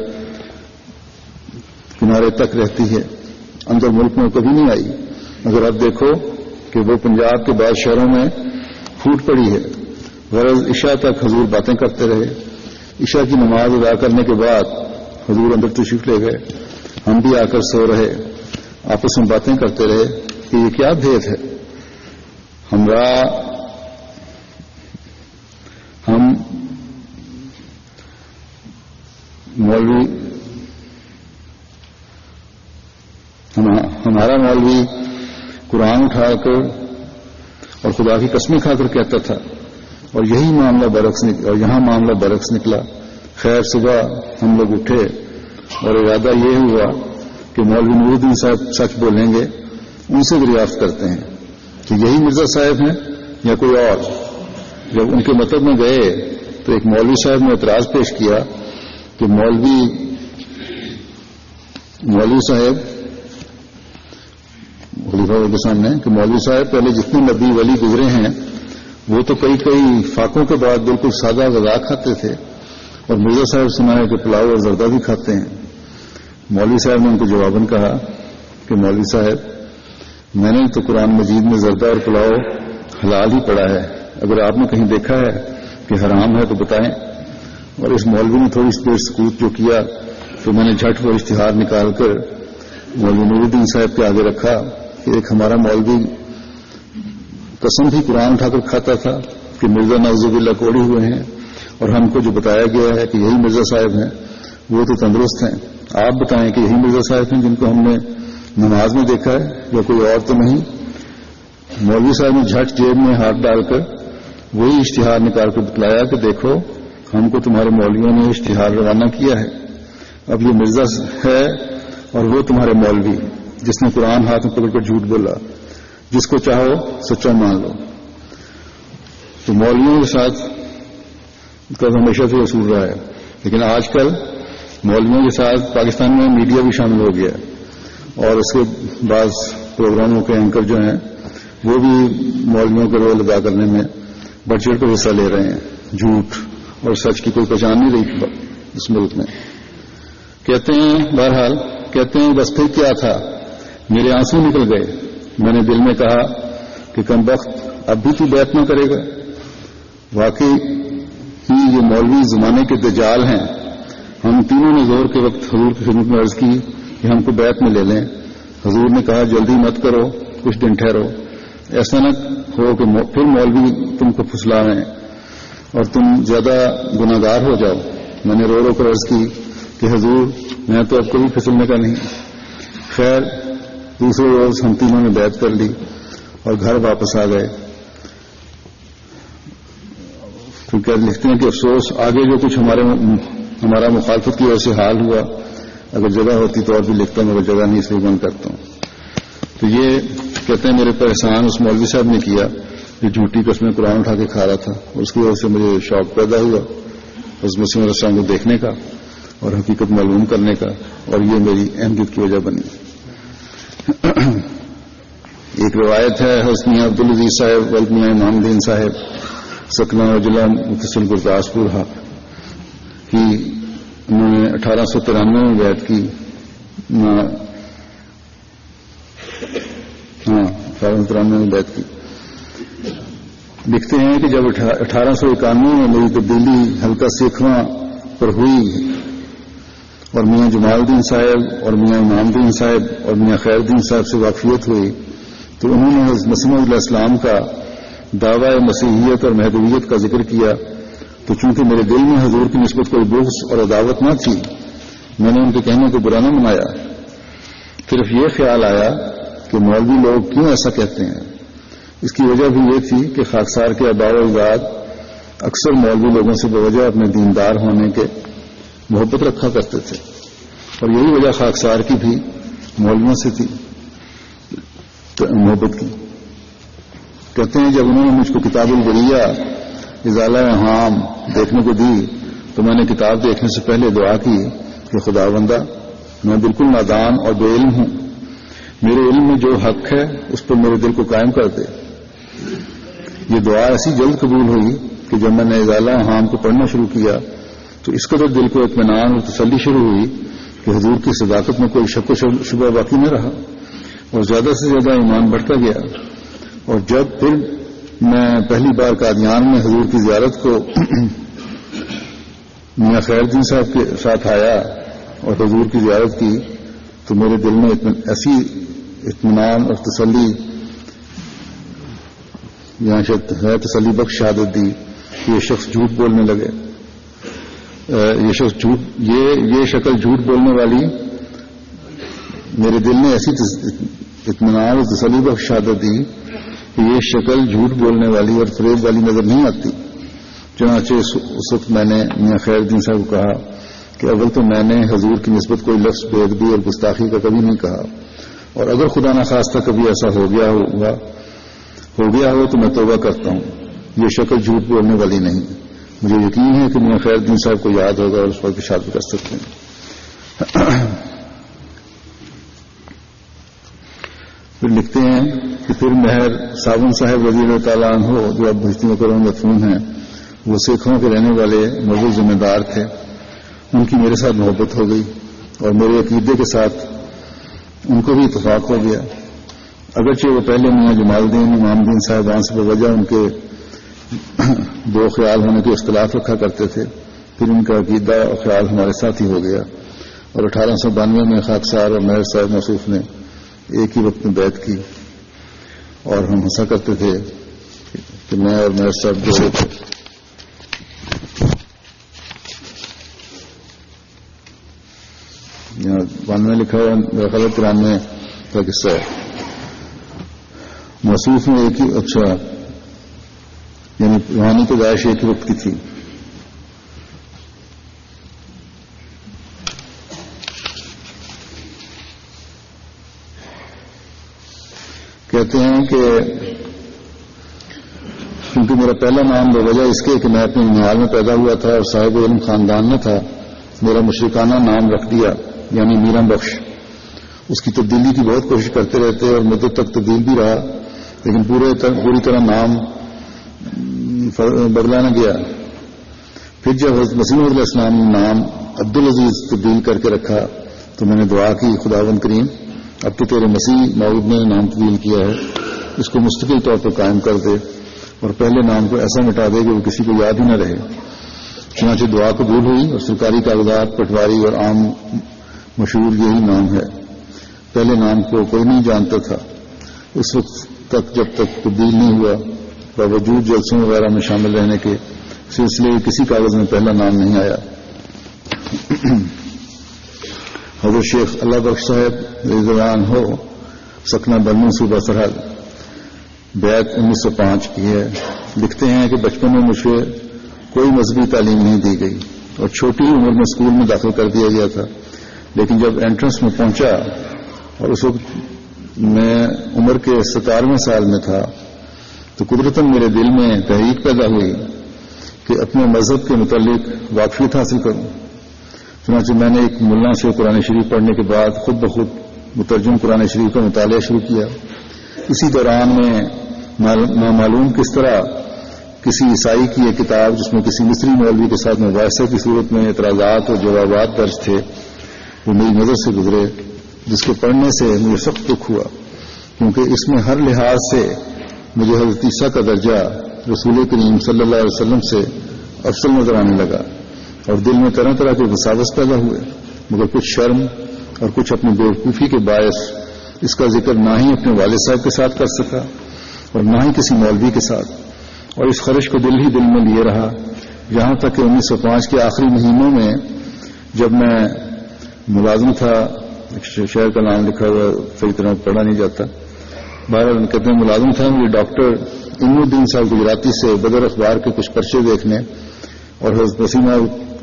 کنارے تک رہتی ہے، اندر ملک میں کبھی نہیں آئی. مگر اب دیکھو کہ وہ پنجاب کے بعض شہروں میں پھوٹ پڑی ہے. غرض عشاء تک حضور باتیں کرتے رہے. عشاء کی نماز ادا کرنے کے بعد حضور اندر تشریف لے گئے. ہم بھی آ کر سو رہے. آپس میں باتیں کرتے رہے کہ یہ کیا بھید ہے. ہمراہ ہم مولوی ہمارا مولوی قرآن اٹھا کر اور خدا کی قسمیں کھا کر کہتا تھا اور یہی معاملہ برعکس اور یہاں معاملہ برعکس نکلا. خیر صبح ہم لوگ اٹھے اور ارادہ یہ ہوا کہ مولوی نور الدین صاحب سچ بولیں گے. ان سے دریافت کرتے ہیں کہ یہی مرزا صاحب ہیں یا کوئی اور. جب ان کے مطلب میں گئے تو ایک مولوی صاحب نے اعتراض پیش کیا کہ مولوی مولوی صاحب خلیفہ کے سامنے کہ مولوی صاحب پہلے جتنے نبی ولی گزرے ہیں وہ تو کئی کئی فاقوں کے بعد بالکل سادہ غذا کھاتے تھے اور مرزا صاحب سنائے کہ پلاؤ اور زردہ بھی کھاتے ہیں. مولوی صاحب نے ان کو جواباً کہا کہ مولوی صاحب میں نے تو قرآن مجید میں زردہ اور پلاؤ حلال ہی پڑھا ہے. اگر آپ نے کہیں دیکھا ہے کہ حرام ہے تو بتائیں. اور اس مولوی نے تھوڑی سی دیر سکوت جو کیا تو میں نے جھٹ وہ اشتہار نکال کر مولوی نور الدین صاحب کے آگے رکھا کہ ایک ہمارا مولوی قسم ہی قرآن اٹھا کر کھاتا تھا کہ مرزا نعوذ باللہ کوڑے ہوئے ہیں اور ہم کو جو بتایا گیا ہے کہ یہی مرزا صاحب ہیں وہ تو تندرست ہیں. آپ بتائیں کہ یہی مرزا صاحب ہیں جن کو ہم نے نماز میں دیکھا ہے یا کوئی اور تو نہیں؟ مولوی صاحب نے جھٹ جیب میں ہاتھ ڈال کر وہی اشتہار نکال کر بتلایا کہ دیکھو ہم کو تمہارے مولویوں نے اشتہار روانہ کیا ہے. اب یہ مرزا ہے اور وہ تمہارے مولوی جس نے قرآن ہاتھ میں پکڑ کر جھوٹ بولا. جس کو چاہو سچا مان لو. تو مولویوں کے ساتھ کا ہمیشہ سے اصول رہا ہے. لیکن آج کل مولویوں کے ساتھ پاکستان میں میڈیا بھی شامل ہو گیا اور اس کے بعض پروگراموں کے اینکر جو ہیں وہ بھی مولویوں کا رول ادا کرنے میں بڑھ چڑھ کر حصہ لے رہے ہیں. جھوٹ اور سچ کی کوئی پہچان نہیں رہی اس ملک میں. کہتے ہیں بہرحال کہتے ہیں بس پھر کیا تھا، میرے آنسو نکل گئے. میں نے دل میں کہا کہ کم وقت اب بھی تو بیعت نہ کرے گا. واقعی ہی یہ مولوی زمانے کے دجال ہیں. ہم تینوں نے زور کے وقت حضور کی خدمت میں عرض کی کہ ہم کو بیعت میں لے لیں. حضور نے کہا جلدی مت کرو، کچھ دن ٹھہرو. ایسا نہ ہو کہ پھر مولوی تم کو پھسلا رہے ہیں اور تم زیادہ گناہگار ہو جاؤ. میں نے رو رو کر عرض کی کہ حضور میں تو اب کبھی پھسلنے کا نہیں. خیر دوسرے روز ہم تینوں نے بیعت کر لی اور گھر واپس آ گئے. کیونکہ لکھتے ہیں کہ افسوس آگے جو کچھ ہمارے ہمارا مخالفت کی وجہ سے حال ہوا، اگر جگہ ہوتی تو اور بھی لکھتا ہوں، مگر جگہ نہیں اس لیے بند کرتا ہوں. تو یہ کہتے ہیں میرے پر احسان اس مولوی صاحب نے کیا جو جھوٹی قسمیں قرآن اٹھا کے کھا رہا تھا. اس کی وجہ سے مجھے شوق پیدا ہوا اس مسلم السلام کو دیکھنے کا اور حقیقت معلوم کرنے کا، اور یہ میری اہمیت کی وجہ بنی. ایک روایت ہے حسنیہ عبدالعزیز صاحب ولدمیاں امام الدین صاحب سکنہ ضلع متصل گرداسپور کی انہوں نے اٹھارہ سو ترانوے میں بیعت کی. ہاں اٹھارہ سو ترانوے میں بیعت کی. لکھتے ہیں کہ جب اٹھارہ سو اکانوے میں میری تبدیلی حلقہ سیکھواں پر ہوئی اور میاں جمال الدین صاحب اور میاں امام الدین صاحب اور میاں خیر الدین صاحب سے واقفیت ہوئی تو انہوں نے حضرت مسیح موعود علیہ السلام کا دعوی مسیحیت اور مہدویت کا ذکر کیا. تو چونکہ میرے دل میں حضور کی نسبت کوئی بغض اور عداوت نہ تھی, میں نے ان کے کہنے کو برا نہ منایا. صرف یہ خیال آیا کہ مولوی لوگ کیوں ایسا کہتے ہیں. اس کی وجہ بھی یہ تھی کہ خاکسار کے آباء و اجداد اکثر مولوی لوگوں سے بوجہ اپنے دیندار ہونے کے محبت رکھا کرتے تھے, اور یہی وجہ خاکسار کی بھی مولویوں سے تھی محبت کی. کہتے ہیں جب انہوں نے مجھ کو کتاب البریہ ازالہ حام دیکھنے کو دی تو میں نے کتاب دیکھنے سے پہلے دعا کی کہ خدا بندہ میں بالکل نادان اور بے علم ہوں, میرے علم میں جو حق ہے اس پر میرے دل کو قائم کر دے. یہ دعا ایسی جلد قبول ہوئی کہ جب میں نے ازالہ حام کو پڑھنا شروع کیا تو اس قدر دل کو اطمینان اور تسلی شروع ہوئی کہ حضور کی صداقت میں کوئی شک و شبہ باقی نہ رہا اور زیادہ سے زیادہ ایمان بڑھتا گیا. اور جب پھر میں پہلی بار قادیان میں حضور کی زیارت کو میاں خیر الدین صاحب کے ساتھ آیا اور حضور کی زیارت کی تو میرے دل میں ایسی اطمینان اور تسلی یہاں ہے تسلی بخش شہادت دی کہ یہ شخص جھوٹ بولنے لگے. یہ شخص جھوٹ یہ یہ شکل جھوٹ بولنے والی میرے دل نے ایسی اطمینان اور تسلی بخش شہادت دی کہ یہ شکل جھوٹ بولنے والی اور فریب والی نظر نہیں آتی. چنانچہ اس وقت میں نے میاں خیر الدین صاحب کو کہا کہ اول تو میں نے حضور کی نسبت کوئی لفظ بے ادبی اور گستاخی کا کبھی نہیں کہا, اور اگر خدا نخواستہ کبھی ایسا ہو گیا ہوا ہو گیا ہو تو میں توبہ کرتا ہوں. یہ شکل جھوٹ بولنے والی نہیں. مجھے یقین ہے کہ میاں خیر الدین صاحب کو یاد ہوگا اور اس پر اشارہ بھی کر سکتے ہیں. پھر لکھتے ہیں کہ پھر مہر صابن صاحب رضی اللہ تعالیٰ عنہ جو اب بھجتی مکرم مدفون ہیں, وہ سیکھوں کے رہنے والے مضبوط ذمہ دار تھے. ان کی میرے ساتھ محبت ہو گئی اور میرے عقیدے کے ساتھ ان کو بھی اتفاق ہو گیا. اگرچہ وہ پہلے میاں جمال الدین امام الدین صاحبان سے بوجہ ان کے دو خیال ہونے کے اختلاف رکھا کرتے تھے, پھر ان کا عقیدہ اور خیال ہمارے ساتھ ہی ہو گیا اور اٹھارہ سو بانوے میں خاکسار اور مہر صاحب موصوف نے ایک ہی وقت میں بیعت کی اور ہم ہنسا کرتے تھے کہ میں اور مہر صاحب جوڑے تھے. یہاں بانوے لکھا ہوا غلط ترانوے کا قصہ ہے. موصوف میں ایک ہی اچھا یعنی روحانی پیدائش ایک ہی وقت کی تھی. کہتے ہیں کہ کیونکہ میرا پہلا نام بوجہ اس کے کہ میں اپنے ننیال میں پیدا ہوا تھا اور صاحب علم خاندان میں تھا, میرا مشرکانہ نام رکھ دیا یعنی میرم بخش. اس کی تبدیلی کی بہت کوشش کرتے رہتے اور مدت تک تبدیل بھی رہا, لیکن پورے پوری طرح نام بدلا نہ گیا. پھر جب حضرت مسیح موعود علیہ السلام نے نام عبدالعزیز تبدیل کر کے رکھا تو میں نے دعا کی خداوند کریم اب تو تیرے مسیح موعود نے نام تبدیل کیا ہے, اس کو مستقل طور پر قائم کر دے اور پہلے نام کو ایسا مٹا دے کہ وہ کسی کو یاد ہی نہ رہے. چنانچہ دعا قبول ہوئی اور سرکاری کاغذات پٹواری اور عام مشہور یہی نام ہے. پہلے نام کو کوئی نہیں جانتا تھا اس وقت تک جب تک تبدیل نہیں ہوا, باوجود جلسوں وغیرہ میں شامل رہنے کے سلسلے کسی کاغذ میں پہلا نام نہیں آیا. حضرت شیخ اللہ بخش صاحب رضوان ہو سکنہ بنو صوبہ سرحد بیعت انیس سو پانچ کی ہے. لکھتے ہیں کہ بچپن میں مجھے کوئی مذہبی تعلیم نہیں دی گئی اور چھوٹی عمر میں اسکول میں داخل کر دیا گیا تھا, لیکن جب انٹرنس میں پہنچا اور اس وقت میں عمر کے ستارویں سال میں تھا تو قدرتاً میرے دل میں تحریک پیدا ہوئی کہ اپنے مذہب کے متعلق واقفیت حاصل کروں. چنانچہ میں نے ایک ملا سے قرآن شریف پڑھنے کے بعد خود بخود مترجم قرآن شریف کا مطالعہ شروع کیا. اسی دوران میں نامعلوم کس طرح کسی عیسائی کی ایک کتاب جس میں کسی مصری مولوی کے ساتھ مباحثہ کی صورت میں اعتراضات اور جوابات درج تھے وہ میری نظر سے گزرے، جس کے پڑھنے سے مجھے سخت دکھ ہوا، کیونکہ اس میں ہر لحاظ سے مجھے حضرت عیسیٰ کا درجہ رسول کریم صلی اللہ علیہ وسلم سے افضل نظر آنے لگا، اور دل میں طرح طرح کے وساوس پیدا ہوئے، مگر کچھ شرم اور کچھ اپنی بیوقوفی کے باعث اس کا ذکر نہ ہی اپنے والد صاحب کے ساتھ کر سکا اور نہ ہی کسی مولوی کے ساتھ، اور اس خرش کو دل ہی دل میں لیے رہا، یہاں تک کہ انیس سو پانچ کے آخری مہینوں میں جب میں ملازم تھا، شہر کا نام لکھا ہوا صحیح طرح پڑھا نہیں جاتا، بہرحال کہتے ہیں ملازم تھا، مجھے ڈاکٹر انو الدین صاحب گجراتی سے بدر اخبار کے کچھ پرچے دیکھنے اور حضرت مسیح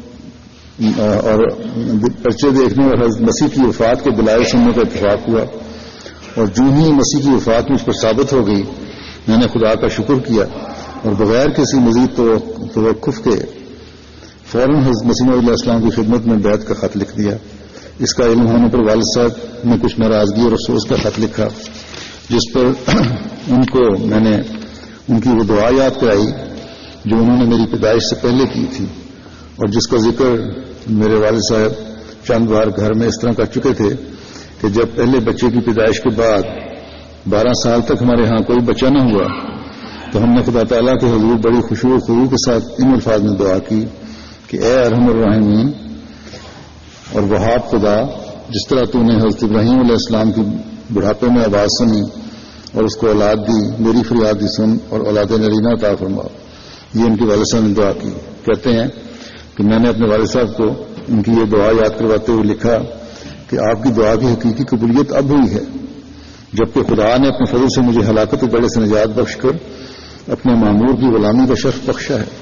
اور پرچے دیکھنے اور حضرت مسیح کی وفات کے دلائل سننے کا اتفاق ہوا، اور جو ہی مسیح کی وفات مجھ پر ثابت ہو گئی میں نے خدا کا شکر کیا اور بغیر کسی مزید توقف کے فوراً حضرت مسیح علیہ السلام کی خدمت میں بیعت کا خط لکھ دیا۔ اس کا علم ہونے پر والد صاحب نے کچھ ناراضگی اور افسوس کا خط لکھا، جس پر ان کو میں نے ان کی وہ دعا یاد کرائی جو انہوں نے میری پیدائش سے پہلے کی تھی، اور جس کا ذکر میرے والد صاحب چند بار گھر میں اس طرح کر چکے تھے کہ جب پہلے بچے کی پیدائش کے بعد بارہ سال تک ہمارے ہاں کوئی بچہ نہ ہوا تو ہم نے خدا تعالیٰ کے حضور بڑی خوشو و خضوع کے ساتھ ان الفاظ میں دعا کی کہ اے ارحم الراحمین اور وہاب خدا، جس طرح تو نے حضرت ابراہیم علیہ السلام کی بڑھاپے میں آواز سنی اور اس کو اولاد دی، میری فریاد دی سن اور اولاد نرینہ عطا فرما۔ یہ ان کے والد صاحب نے دعا کی۔ کہتے ہیں کہ میں نے اپنے والد صاحب کو ان کی یہ دعا یاد کرواتے ہوئے لکھا کہ آپ کی دعا کی حقیقی قبولیت اب ہوئی ہے، جبکہ خدا نے اپنے فضل سے مجھے ہلاکت و گڑے سے نجات بخش کر اپنے معمور کی غلامی کا شرف بخشا ہے۔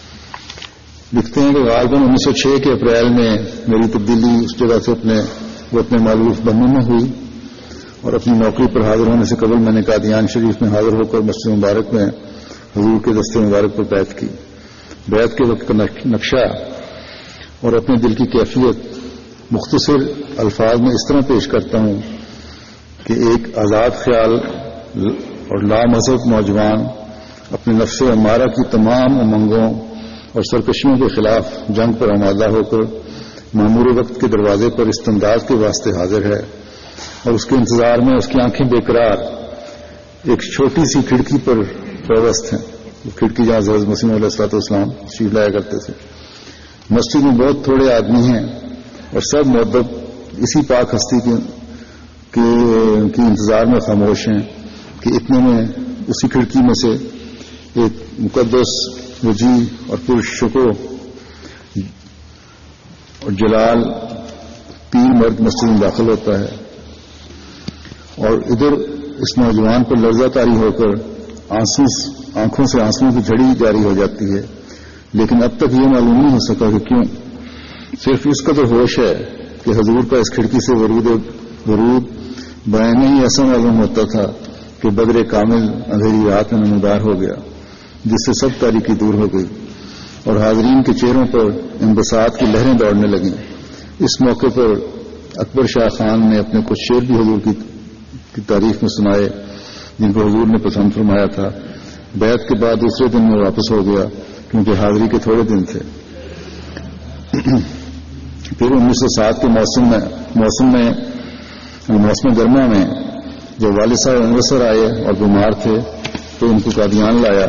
لکھتے ہیں کہ غالباً انیس سو چھ کے اپریل میں میری تبدیلی اس جگہ سے اپنے وہ اپنے معروف بننے میں ہوئی، اور اپنی نوکری پر حاضر ہونے سے قبل میں نے قادیان شریف میں حاضر ہو کر مسجد مبارک میں حضور کے دستے مبارک پر بیعت کی۔ بیعت کے وقت کا نقشہ اور اپنے دل کی کیفیت مختصر الفاظ میں اس طرح پیش کرتا ہوں کہ ایک آزاد خیال اور لامذہب نوجوان اپنے نفس امارہ کی تمام امنگوں اور سرکشیوں کے خلاف جنگ پر آمادہ ہو کر معمور وقت کے دروازے پر استنداز کے واسطے حاضر ہے، اور اس کے انتظار میں اس کی آنکھیں بے قرار ایک چھوٹی سی کھڑکی پر پیوست ہیں، وہ کھڑکی جہاں حضرت مسیح علیہ الصلوۃ والسلام تشریف لایا کرتے تھے۔ مسجد میں بہت تھوڑے آدمی ہیں اور سب مؤدب اسی پاک ہستی کے کی انتظار میں خاموش ہیں کہ اتنے میں اسی کھڑکی میں سے ایک مقدس وجی اور پرشکو اور جلال پیر مرد مسجد میں داخل ہوتا ہے، اور ادھر اس نوجوان پر لرزہ طاری ہو کر آنسو آنکھوں سے آنسوؤں کی جھڑی جاری ہو جاتی ہے، لیکن اب تک یہ معلوم نہیں ہو سکا کہ کیوں۔ صرف اس قدر ہوش ہے کہ حضور کا اس کھڑکی سے ورود ورود بیان ہی ایسا معلوم ہوتا تھا کہ بدر کامل اندھیری رات میں نمودار ہو گیا، جس سے سب تاریکی دور ہو گئی اور حاضرین کے چہروں پر انبساط کی لہریں دوڑنے لگیں۔ اس موقع پر اکبر شاہ خان نے اپنے کچھ شعر بھی حضور کی کی تعریف میں سنائے جن کو حضور نے پسند فرمایا تھا۔ بیعت کے بعد دوسرے دن میں واپس ہو گیا کیونکہ حاضری کے تھوڑے دن تھے۔ پھر انیس سو سات کے موسم میں موسم میں موسم گرما میں جب والد صاحب امرتسر آئے اور بیمار تھے تو ان کو قادیان لایا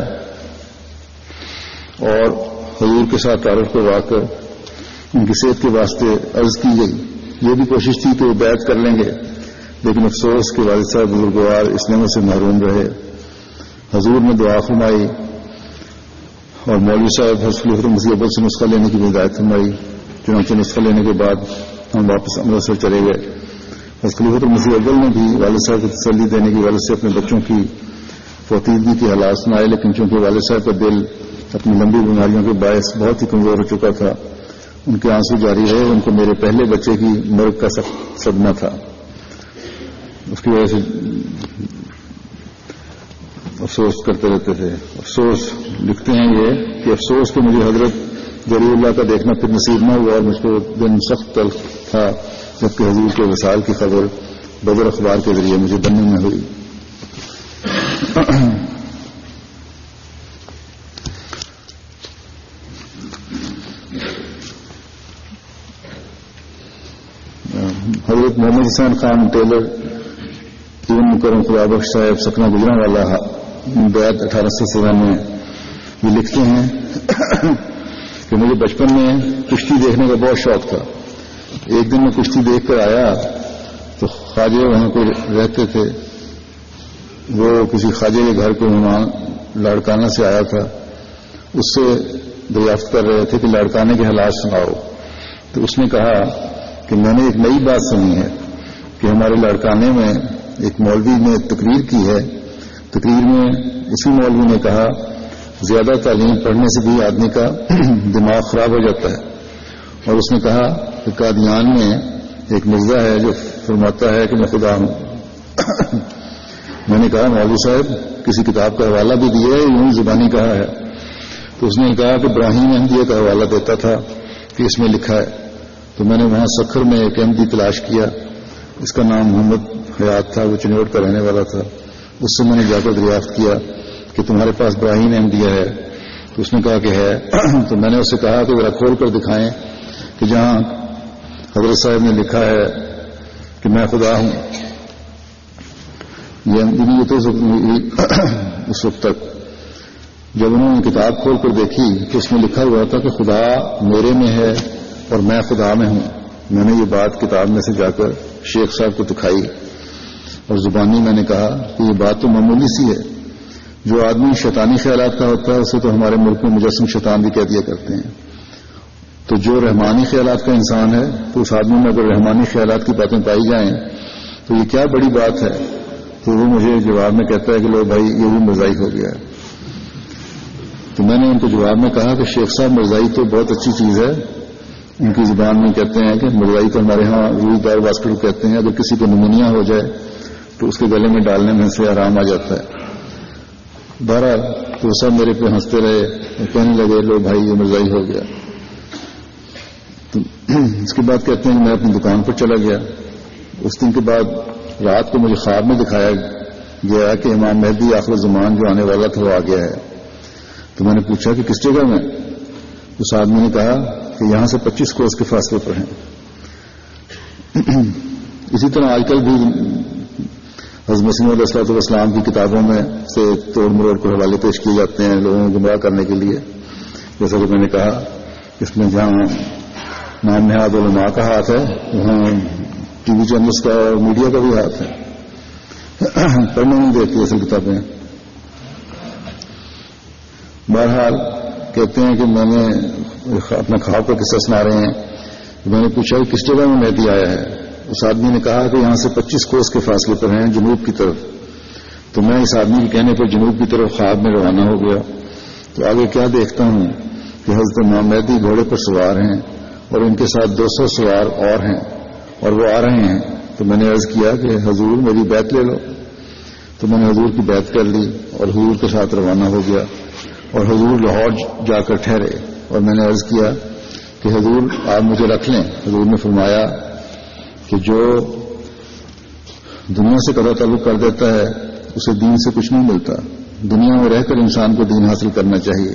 اور حضور کے ساتھ تعارف کروا کر ان کی صحت کے واسطے عرض کی گئی۔ یہ بھی کوشش تھی کہ وہ بیعت کر لیں گے، لیکن افسوس کہ والد صاحب بزرگوار اس نعمت سے محروم رہے۔ حضور نے دعا فرمائی اور مولوی صاحب حضرت خلیفۃ المسیح اول سے نسخہ لینے کی ہدایت فرمائی۔ چنانچہ نسخہ لینے کے بعد ہم واپس امرتسر چلے گئے۔ حضرت خلیفۃ المسیح اول نے بھی والد صاحب کو تسلی دینے کی والد سے اپنے بچوں کی فوتیدگی کے حالات سنائے، لیکن چونکہ والد صاحب کا دل اپنی لمبی بیماریوں کے باعث بہت ہی کمزور ہو چکا تھا، ان کے آنسو جاری رہے۔ ان کو میرے پہلے بچے کی مرگ کا سخت صدمہ تھا، اس کی وجہ سے افسوس کرتے رہتے تھے۔ افسوس لکھتے ہیں یہ کہ افسوس کہ مجھے حضرت جلی اللہ کا دیکھنا پھر نصیب نہ ہوا، اور مجھ کو دن سخت تلخ تھا جبکہ حضور کے وصال کی خبر بدر اخبار کے ذریعے مجھے بننے میں ہوئی۔ محمد حسین خان ٹیلر ایون مکرم خدا بخش صاحب سکنا گجرا والا بیعت اٹھارہ سو سولہ میں یہ لکھتے ہیں کہ مجھے بچپن میں کشتی دیکھنے کا بہت شوق تھا. ایک دن میں کشتی دیکھ کر آیا تو خواجے وہاں پہ رہتے تھے, وہ کسی خواجے کے گھر کو مہمان لاڑکانہ سے آیا تھا, اس سے دریافت کر رہے تھے کہ لاڑکانے کے حالات سناؤ. تو اس نے کہا کہ میں نے ایک نئی بات سنی ہے کہ ہمارے لاڑکانے میں ایک مولوی نے تقریر کی ہے. تقریر میں اسی مولوی نے کہا زیادہ تعلیم پڑھنے سے بھی آدمی کا دماغ خراب ہو جاتا ہے, اور اس نے کہا کہ قادیان میں ایک مرزا ہے جو فرماتا ہے کہ میں خدا ہوں. میں نے کہا مولوی صاحب کسی کتاب کا حوالہ بھی دیا ہے, یوں زبانی کہا ہے. تو اس نے کہا کہ ابراہیم احمدیہ کا حوالہ دیتا تھا کہ اس میں لکھا ہے. تو میں نے وہاں سکھر میں ایک احمدی تلاش کیا, اس کا نام محمد حیات تھا, وہ چنوٹ کا رہنے والا تھا. اس سے میں نے جا کر دریافت کیا کہ تمہارے پاس ابراہیم احمدیہ ہے؟ تو اس نے کہا کہ ہے. تو میں نے اس سے کہا کہ ذرا کھول کر دکھائیں کہ جہاں حضرت صاحب نے لکھا ہے کہ میں خدا ہوں. یہ احمدیت تو اس وقت تک جب انہوں نے کتاب کھول کر دیکھی تو اس میں لکھا ہوا تھا کہ خدا میرے میں ہے اور میں خدا میں ہوں. میں نے یہ بات کتاب میں سے جا کر شیخ صاحب کو دکھائی اور زبانی میں نے کہا کہ یہ بات تو معمولی سی ہے. جو آدمی شیطانی خیالات کا ہوتا ہے اسے تو ہمارے ملک میں مجسم شیطان بھی کہہ دیا کرتے ہیں. تو جو رحمانی خیالات کا انسان ہے تو اس آدمی میں اگر رحمانی خیالات کی باتیں پائی جائیں تو یہ کیا بڑی بات ہے. تو وہ مجھے جواب میں کہتا ہے کہ لو بھائی یہ بھی مرزائی ہو گیا ہے. تو میں نے ان کو جواب میں کہا کہ شیخ صاحب مرزائی تو بہت اچھی چیز ہے. ان کی زبان میں کہتے ہیں کہ مرزائی تو ہمارے ہاں روئی دار واسکٹ کہتے ہیں. اگر کسی کو نمونیا ہو جائے تو اس کے گلے میں ڈالنے میں سے آرام آ جاتا ہے. بہرحال تو سب میرے پہ ہنستے رہے اور کہنے لگے لو بھائی یہ مرزائی ہو گیا. تو اس کے بعد کہتے ہیں کہ میں اپنی دکان پر چلا گیا. اس دن کے بعد رات کو مجھے خواب میں دکھایا گیا کہ امام مہدی آخر زمان جو آنے والا تھا وہ آ گیا ہے. تو میں نے پوچھا کہ کس جگہ میں؟ اس آدمی نے کہا کہ یہاں سے پچیس کوس کے فاصلے پر ہیں. اسی طرح آج کل بھی حضرت مسیح علیہ الصلوۃ والسلام کی کتابوں میں سے توڑ مروڑ کر حوالے پیش کیے جاتے ہیں لوگوں کو گمراہ کرنے کے لیے. جیسا کہ میں نے کہا اس میں جہاں نام نہاد علماء کا ہاتھ ہے وہاں ٹی وی چینلز کا اور میڈیا کا بھی ہاتھ ہے. پڑھنے نہیں دیتی اصل کتابیں. بہرحال کہتے ہیں کہ میں نے اپنا خواب کا قصہ سنا رہے ہیں. میں نے پوچھا کہ کس جگہ میں مہدی آیا ہے؟ اس آدمی نے کہا کہ یہاں سے پچیس کوس کے فاصلے پر ہیں جنوب کی طرف. تو میں اس آدمی کے کہنے پر جنوب کی طرف خواب میں روانہ ہو گیا. تو آگے کیا دیکھتا ہوں کہ حضرت امام مہدی گھوڑے پر سوار ہیں اور ان کے ساتھ دو سو سوار اور ہیں اور وہ آ رہے ہیں. تو میں نے عرض کیا کہ حضور میری بیعت لے لو. تو میں نے حضور کی بیعت کر لی اور حضور کے ساتھ روانہ ہو گیا اور حضور لاہور جا کر ٹھہرے. اور میں نے عرض کیا کہ حضور آپ مجھے رکھ لیں. حضور نے فرمایا کہ جو دنیا سے قطع تعلق کر دیتا ہے اسے دین سے کچھ نہیں ملتا. دنیا میں رہ کر انسان کو دین حاصل کرنا چاہیے.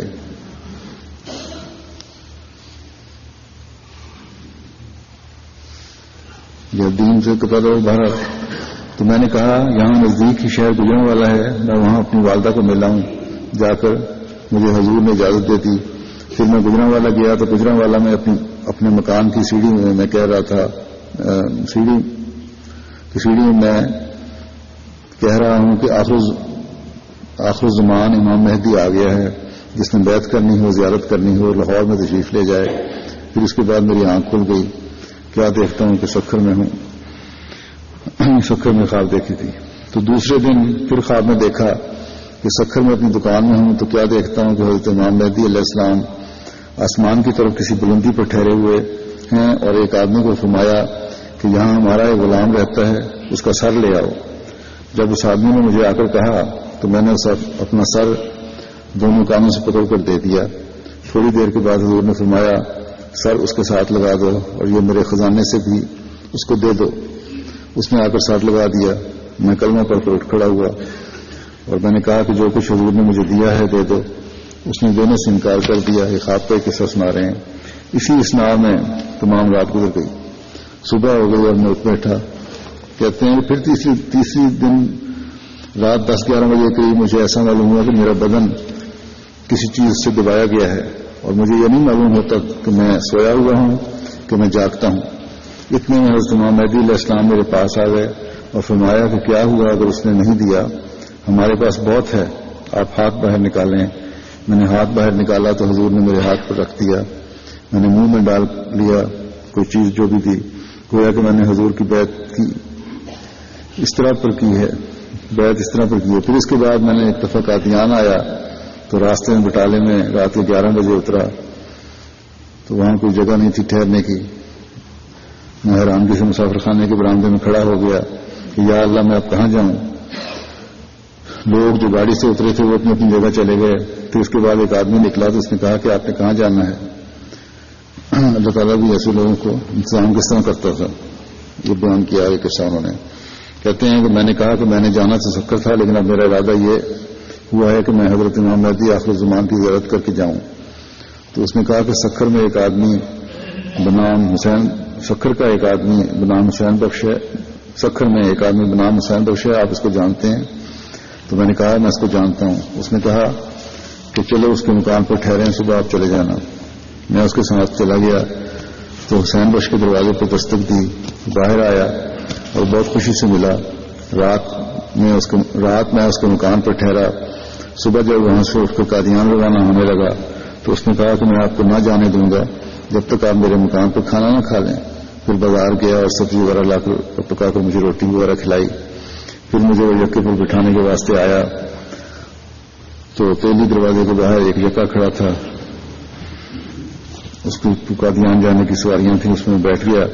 جب دین سے قطع تعلق بھرا تو میں نے کہا یہاں نزدیک ہی شہر گجرا والا ہے, میں وہاں اپنی والدہ کو ملا ہوں. جا کر مجھے حضور نے اجازت دے دی. پھر میں گجرا والا گیا تو گجرا والا میں اپنی اپنے مکان کی سیڑھی میں میں کہہ رہا تھا سیڑھی کی سیڑھی میں میں کہہ رہا ہوں کہ آخر آخر زمان امام مہدی آ گیا ہے. جس نے بیعت کرنی ہو زیارت کرنی ہو لاہور میں تشریف لے جائے. پھر اس کے بعد میری آنکھ کھل گئی. کیا دیکھتا ہوں کہ سکھر میں ہوں. سکھر میں خواب دیکھی تھی. تو دوسرے دن پھر خواب میں دیکھا کہ سکھر میں اپنی دکان میں ہوں. تو کیا دیکھتا ہوں کہ حضرت امام مہدی علیہ السلام آسمان کی طرف کسی بلندی پر ٹھہرے ہوئے ہیں اور ایک آدمی کو فرمایا کہ یہاں ہمارا ایک غلام رہتا ہے, اس کا سر لے آؤ. جب اس آدمی نے مجھے آ کر کہا تو میں نے اپنا سر دونوں کانوں سے پکڑ کر دے دیا. تھوڑی دیر کے بعد حضور نے فرمایا سر اس کے ساتھ لگا دو اور یہ میرے خزانے سے بھی اس کو دے دو. اس نے آ کر ساتھ لگا دیا. میں کلمہ پڑھ کر اٹھ کھڑا ہوا اور میں نے کہا کہ جو کچھ حضور نے مجھے دیا ہے دے دو. اس نے دونوں سے انکار کر دیا. یہ خواب کا قصہ سنا رہے ہیں. اسی اسنا میں تمام رات گزر گئی. صبح ہو گئی اور میں اٹھ بیٹھا کہتے ہیں کہ پھر تیسری تیسری دن رات دس گیارہ بجے قریب مجھے ایسا معلوم ہوا کہ میرا بدن کسی چیز سے دبایا گیا ہے اور مجھے یہ نہیں معلوم ہوتا کہ میں سویا ہوا ہوں کہ میں جاگتا ہوں. اتنے میں حضرت امام مہدی علیہ السلام میرے پاس آ گئے اور فرمایا کہ کیا ہوا اگر اس نے نہیں دیا, ہمارے پاس بہت ہے, آپ ہاتھ باہر نکالیں. میں نے ہاتھ باہر نکالا تو حضور نے میرے ہاتھ پر رکھ دیا. میں نے منہ میں ڈال لیا کوئی چیز جو بھی تھی, گویا کہ میں نے حضور کی بیعت کی اس طرح پر کی ہے, بیعت اس طرح پر کی ہے. پھر اس کے بعد میں نے ایک دفعہ قادیان آیا تو راستے میں بٹالے میں رات کے گیارہ بجے اترا تو وہاں کوئی جگہ نہیں تھی ٹھہرنے کی. میں حیرانگی سے مسافر خانے کے برآمدے میں کھڑا ہو گیا کہ یا اللہ میں اب کہاں جاؤں. لوگ جو گاڑی سے اترے تھے وہ اپنی اپنی جگہ چلے گئے. پھر اس کے بعد ایک آدمی نکلا تو اس نے کہا کہ آپ نے کہاں جانا ہے. اللہ تعالیٰ بھی ایسے لوگوں کو انتظام کس طرح کرتا تھا, یہ بیان کیا ہے قصہ انہوں نے. کہتے ہیں کہ میں نے کہا کہ میں نے جانا تو سکر تھا لیکن اب میرا ارادہ یہ ہوا ہے کہ میں حضرت امام مہدی آخر الزمان کی زیارت کر کے جاؤں. تو اس نے کہا کہ سکر میں ایک آدمی بنام حسین سکر کا ایک آدمی بنام حسین بخش ہے, سکر میں ایک آدمی بنام حسین بخش ہے, آپ اس کو جانتے ہیں؟ تو میں نے کہا میں اس کو جانتا ہوں. اس نے کہا کہ چلو اس کے مقام پر ٹھہریں, صبح آپ چلے جانا. میں اس کے ساتھ چلا گیا تو حسین بخش کے دروازے پر دستک دی, باہر آیا اور بہت خوشی سے ملا. رات میں اس کے رات میں اس کے مقام پر ٹھہرا. صبح جب وہاں سے اٹھ کر قادیان روانہ ہونے لگا تو اس نے کہا کہ میں آپ کو نہ جانے دوں گا جب تک آپ میرے مقام پر کھانا نہ کھا لیں. پھر بازار گیا اور سبزی وغیرہ لا کر پکا کر مجھے روٹی وغیرہ کھلائی. پھر مجھے وہ یکے پر بٹھانے کے واسطے آیا تو پہلی دروازے کے باہر ایک یکا کھڑا تھا, اس کی قادیان جانے کی سواریاں تھیں, اس میں بیٹھ گیا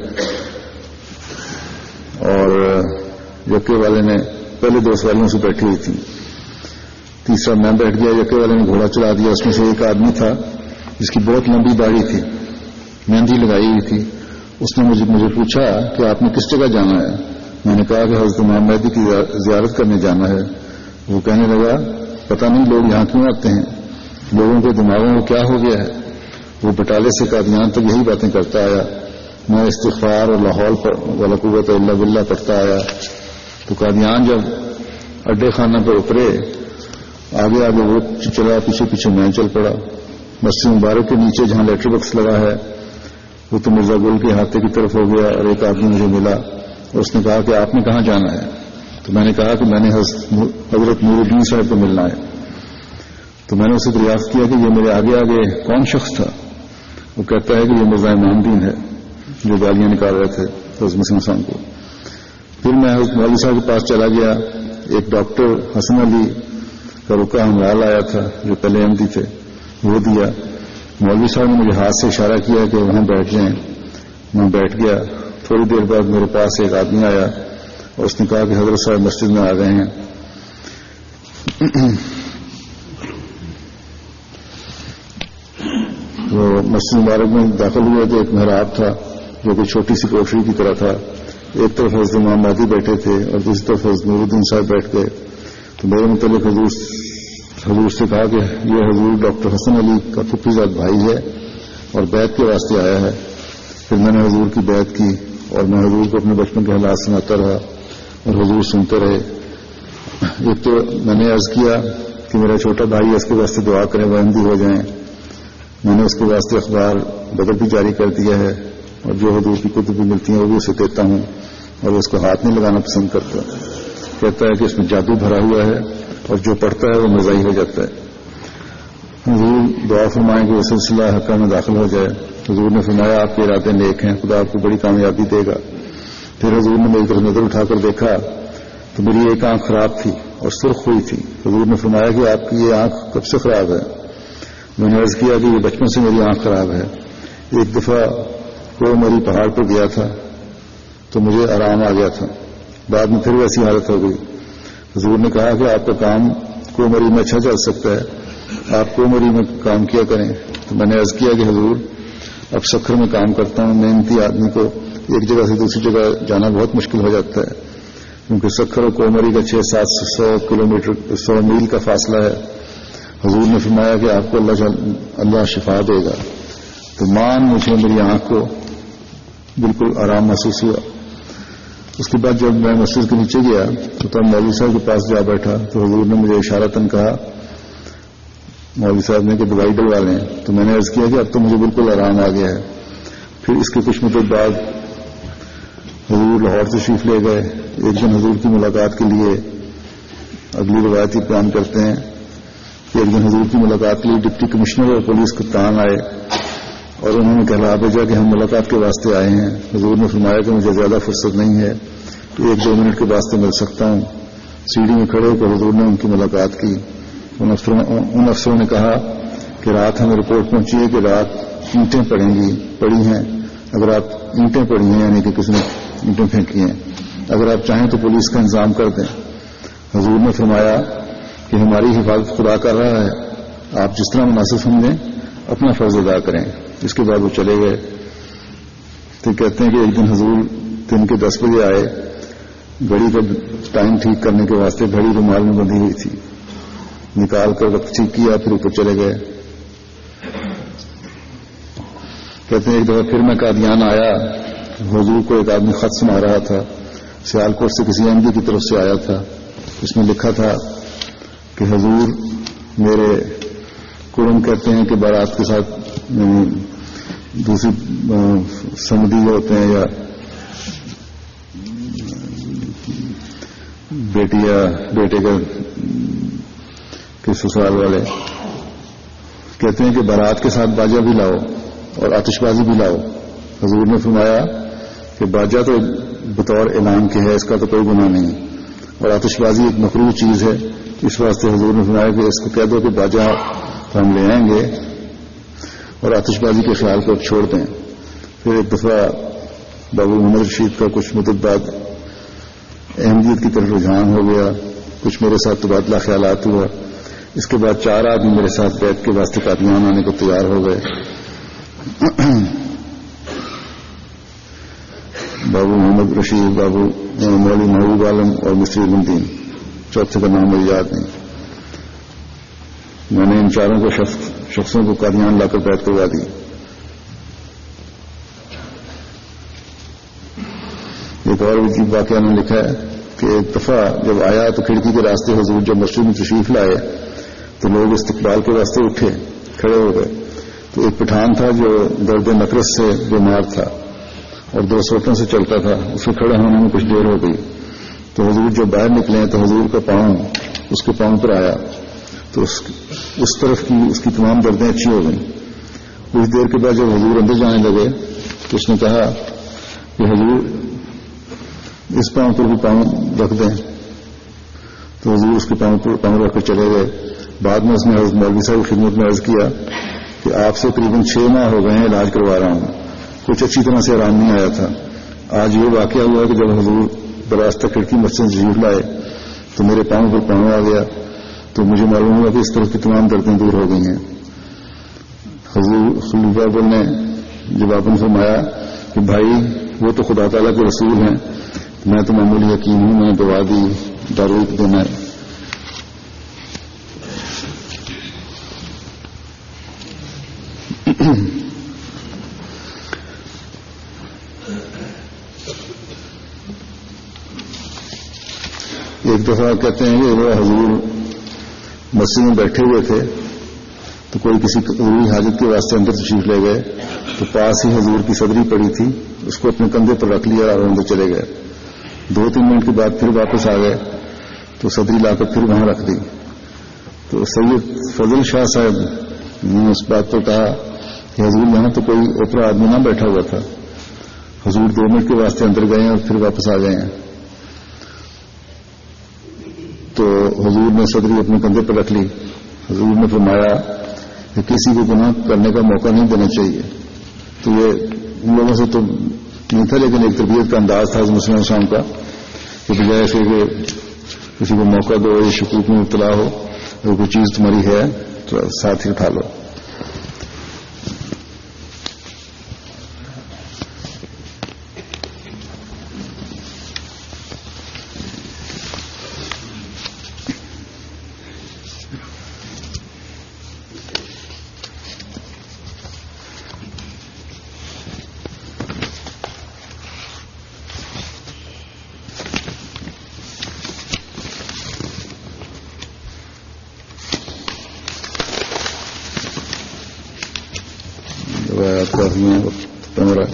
اور یکے والے نے پہلے دو سواریوں سے بیٹھی ہوئی تھی, تیسرا میں بیٹھ گیا. یکے والے نے گھوڑا چلا دیا. اس میں سے ایک آدمی تھا جس کی بہت لمبی داڑھی تھی, مہندی لگائی ہوئی تھی. اس نے مجھے مجھے پوچھا کہ آپ نے کس جگہ جانا ہے. میں نے کہا کہ حضرت امام مہدی کی زیارت کرنے جانا ہے. وہ کہنے لگا پتہ نہیں لوگ یہاں کیوں آتے ہیں, لوگوں کے دماغوں کو کیا ہو گیا ہے. وہ بٹالے سے قادیان تک یہی باتیں کرتا آیا. میں استغفار اور لاہور پر ولا قوت الا باللہ پڑھتا آیا. تو قادیان جب اڈے خانہ پر اترے آگے آگے وہ چلا, پیچھے پیچھے میں چل پڑا. مسجد مبارک کے نیچے جہاں لیٹر باکس لگا ہے وہ تو مرزا گل کے ہاتھے کی طرف ہو گیا اور ایک آدمی مجھے ملا اور اس نے کہا کہ آپ نے کہاں جانا ہے. تو میں نے کہا کہ میں نے حضرت نور الدین صاحب کو ملنا ہے. تو میں نے اسے دریافت کیا کہ یہ میرے آگے آگے کون شخص تھا. وہ کہتا ہے کہ یہ مرزا امام الدین ہے جو گالیاں نکال رہے تھے حضرت مسلم حسن کو. پھر میں حضرت مولوی صاحب کے پاس چلا گیا. ایک ڈاکٹر حسن علی کا رکا ہموال آیا تھا جو پہلے احمدی تھے, وہ دیا. مولوی صاحب نے مجھے ہاتھ سے اشارہ کیا کہ وہاں بیٹھ جائیں. میں بیٹھ گیا. تھوڑی دیر بعد میرے پاس ایک آدمی آیا اور اس نے کہا کہ حضرت صاحب مسجد میں آ گئے ہیں. وہ مسجد مبارک میں داخل ہوئے تو ایک محراب تھا جو کہ چھوٹی سی کوٹری کی طرح تھا. ایک طرف حضرت امام مہدی بیٹھے تھے اور دوسری طرف حضرت نور الدین صاحب بیٹھ گئے. تو میرے متعلق حضور حضور سے کہا کہ یہ حضور ڈاکٹر حسن علی کا پھپھی زاد بھائی ہے اور بیعت کے واسطے آیا ہے. پھر میں نے حضور کی بیعت کی اور میں حضور کو اپنے بچپن کے حالات سناتا رہا اور حضور سنتے رہے. ایک تو میں نے عرض کیا کہ میرا چھوٹا بھائی اس کے واسطے دعا کریں وہ احمدی ہو جائیں. میں نے اس کے واسطے اخبار بدر بھی جاری کر دیا ہے اور جو حضور کی کتب بھی ملتی ہیں وہ بھی اسے دیتا ہوں اور اس کو ہاتھ نہیں لگانا پسند کرتا. کہتا ہے کہ اس میں جادو بھرا ہوا ہے اور جو پڑھتا ہے وہ مزاحی ہو جاتا ہے. حضور دعا فرمائیں کہ وہ سلسلہ حقہ میں داخل ہو جائے. حضور نے فرمایا آپ کے ارادے نیک ہیں, خدا آپ کو بڑی کامیابی دے گا. پھر حضور نے میری طرف نظر اٹھا کر دیکھا تو میری ایک آنکھ خراب تھی اور سرخ ہوئی تھی. حضور نے فرمایا کہ آپ کی یہ آنکھ کب سے خراب ہے. میں نے عرض کیا کہ یہ بچپن سے میری آنکھ خراب ہے. ایک دفعہ وہ مری پہاڑ پر گیا تھا تو مجھے آرام آ گیا تھا, بعد میں پھر ویسی حالت ہو گئی. حضور نے کہا کہ آپ کا کام کو مری میں اچھا چل سکتا ہے, آپ کو مری میں کام کیا کریں. تو میں نے عرض کیا کہ حضور اب سکھر میں کام کرتا ہوں, محنتی آدمی کو ایک جگہ سے دوسری جگہ جانا بہت مشکل ہو جاتا ہے کیونکہ سکھر اور کومری کا چھ سات سو کلو میٹر سو میل کا فاصلہ ہے. حضور نے فرمایا کہ آپ کو اللہ اللہ شفا دے گا. تو مان مجھے میری آنکھ کو بالکل آرام محسوس ہوا. اس کے بعد جب میں مسجد کے نیچے گیا تو تب مولوی صاحب کے پاس جا بیٹھا تو حضور نے مجھے اشارتاً کہا مولوی صاحب نے کہ دوائی ڈلوا لیں. تو میں نے عرض کیا کہ اب تو مجھے بالکل آرام آ گیا ہے. پھر اس کے کچھ مدت بعد حضور لاہور تشریف لے گئے. ایک دن حضور کی ملاقات کے لیے اگلی روایتی بیان کرتے ہیں کہ ایک دن حضور کی ملاقات کے لیے ڈپٹی کمشنر اور پولیس کپتان آئے اور انہوں نے کہا بھیجا کہ ہم ملاقات کے واسطے آئے ہیں. حضور نے فرمایا کہ مجھے زیادہ فرصت نہیں ہے تو ایک دو منٹ کے واسطے مل سکتا ہوں. سیڑھی میں کھڑے ہو کر حضور نے ان کی ملاقات کی. ان افسروں ان افسروں نے کہا کہ رات ہمیں رپورٹ پہنچی ہے کہ رات اینٹیں پڑیں گی پڑی ہیں. اگر آپ اینٹیں پڑی ہیں یعنی کہ کسی نے اینٹیں پھینکی ہیں, اگر آپ چاہیں تو پولیس کا انتظام کر دیں. حضور نے فرمایا کہ ہماری حفاظت خدا کر رہا ہے, آپ جس طرح مناسب سمجھیں اپنا فرض ادا کریں. اس کے بعد وہ چلے گئے. تو کہتے ہیں کہ ایک دن حضور دن کے دس بجے آئے. گھڑی کا ٹائم ٹھیک کرنے کے واسطے گھڑی رومال میں بندھی ہوئی تھی, نکال کر وقت ٹھیک کیا پھر اوپر چلے گئے. کہتے ہیں ایک دفعہ پھر میں قادیان آیا. حضور کو ایک آدمی خط سنا رہا تھا, سیالکوٹ سے کسی احمدی کی طرف سے آیا تھا. اس میں لکھا تھا کہ حضور میرے قرم کہتے ہیں کہ بارات کے ساتھ دوسری سمدھی ہوتے ہیں یا بیٹی یا بیٹے کا کے سسرال والے کہتے ہیں کہ بارات کے ساتھ باجا بھی لاؤ اور آتش بازی بھی لاؤ. حضور نے فرمایا کہ باجا تو بطور اعلان کے ہے, اس کا تو کوئی گناہ نہیں, اور آتش بازی ایک مکروہ چیز ہے. اس واسطے حضور نے فرمایا کہ اس کو کہہ دو کہ باجا ہم لے آئیں گے اور آتش بازی کے خیال کو چھوڑ دیں. پھر ایک دفعہ بابو محمد رشید کا کچھ مدت بعد احمدیت کی طرف رجحان ہو گیا. کچھ میرے ساتھ تبادلہ خیالات ہوا. اس کے بعد چار آدمی میرے ساتھ بیٹھ کے واسطے قادیان آنے کو تیار ہو گئے. بابو محمد رشید, بابو مولوی محبوب عالم اور مصری الدین, چوتھے کا نام مجھے یاد نہیں. میں نے ان چاروں کو شخص, شخصوں کو قادیان لا کر بیعت کروا دی. ایک اور عجیب واقعہ نے لکھا ہے کہ ایک دفعہ جب آیا تو کھڑکی کے راستے حضور جب مسجد میں تشریف لائے تو لوگ استقبال کے واسطے اٹھے, کھڑے ہو گئے. تو ایک پٹھان تھا جو درد نقرس سے بیمار تھا اور دو سوٹوں سے چلتا تھا. اس کے کھڑے ہونے میں کچھ دیر ہو گئی تو حضور جب باہر نکلے تو حضور کا پاؤں اس کے پاؤں پر آیا تو اس, اس طرف کی اس کی تمام دردیں اچھی ہو گئیں. کچھ دیر کے بعد جب حضور اندر جانے لگے تو اس نے کہا کہ حضور اس پاؤں پر بھی پاؤں رکھ دیں. تو حضور اس کے پاؤں پر پاؤں رکھ کر چلے گئے. بعد میں اس نے حضرت مولوی صاحب کی خدمت میں عرض کیا کہ آپ سے قریباً چھ ماہ ہو گئے ہیں علاج کروا رہا ہوں, کچھ اچھی طرح سے آرام نہیں آیا تھا. آج یہ واقعہ ہوا کہ جب حضور براستہ کھڑکی مسجد سے تشریف لائے تو میرے پاؤں پر پاؤں آ گیا تو مجھے معلوم ہوا کہ اس طرح کی تمام دردیں دور ہو گئی ہیں. حضور خلیفہ بول نے جواب میں فرمایا کہ بھائی وہ تو خدا تعالیٰ کے رسول ہیں, میں تو معمولی یقین ہوں, میں نے دعا دی, دارو دینا ہے. ایک دفعہ کہتے ہیں کہ وہ حضور مسجد میں بیٹھے ہوئے تھے تو کوئی کسی ضروری حاجت کے واسطے اندر تشریف لے گئے تو پاس ہی حضور کی صدری پڑی تھی, اس کو اپنے کندھے پر رکھ لیا اور اندر چلے گئے. دو تین منٹ کے بعد پھر واپس آ گئے تو صدری لا کر پھر وہاں رکھ دی. تو سید فضل شاہ صاحب نے اس بات کو کہا کہ حضور یہاں تو کوئی اوپرا آدمی نہ بیٹھا ہوا تھا. حضور دو منٹ کے واسطے اندر گئے اور پھر واپس آ گئے ہیں. تو حضور نے صدری اپنے کندھے پر رکھ لی. حضور نے فرمایا کہ کسی کو گناہ کرنے کا موقع نہیں دینا چاہیے. تو یہ ان لوگوں سے تو نہیں تھا, لیکن ایک تربیت کا انداز تھا مسلم اسلام کا کہ بجائے سے کہ کسی کو موقع دو یا شکوک میں مبتلا ہو, اگر کوئی چیز تمہاری ہے تو ساتھ ہی اٹھا لو. بات کافی ہیں وقت میرا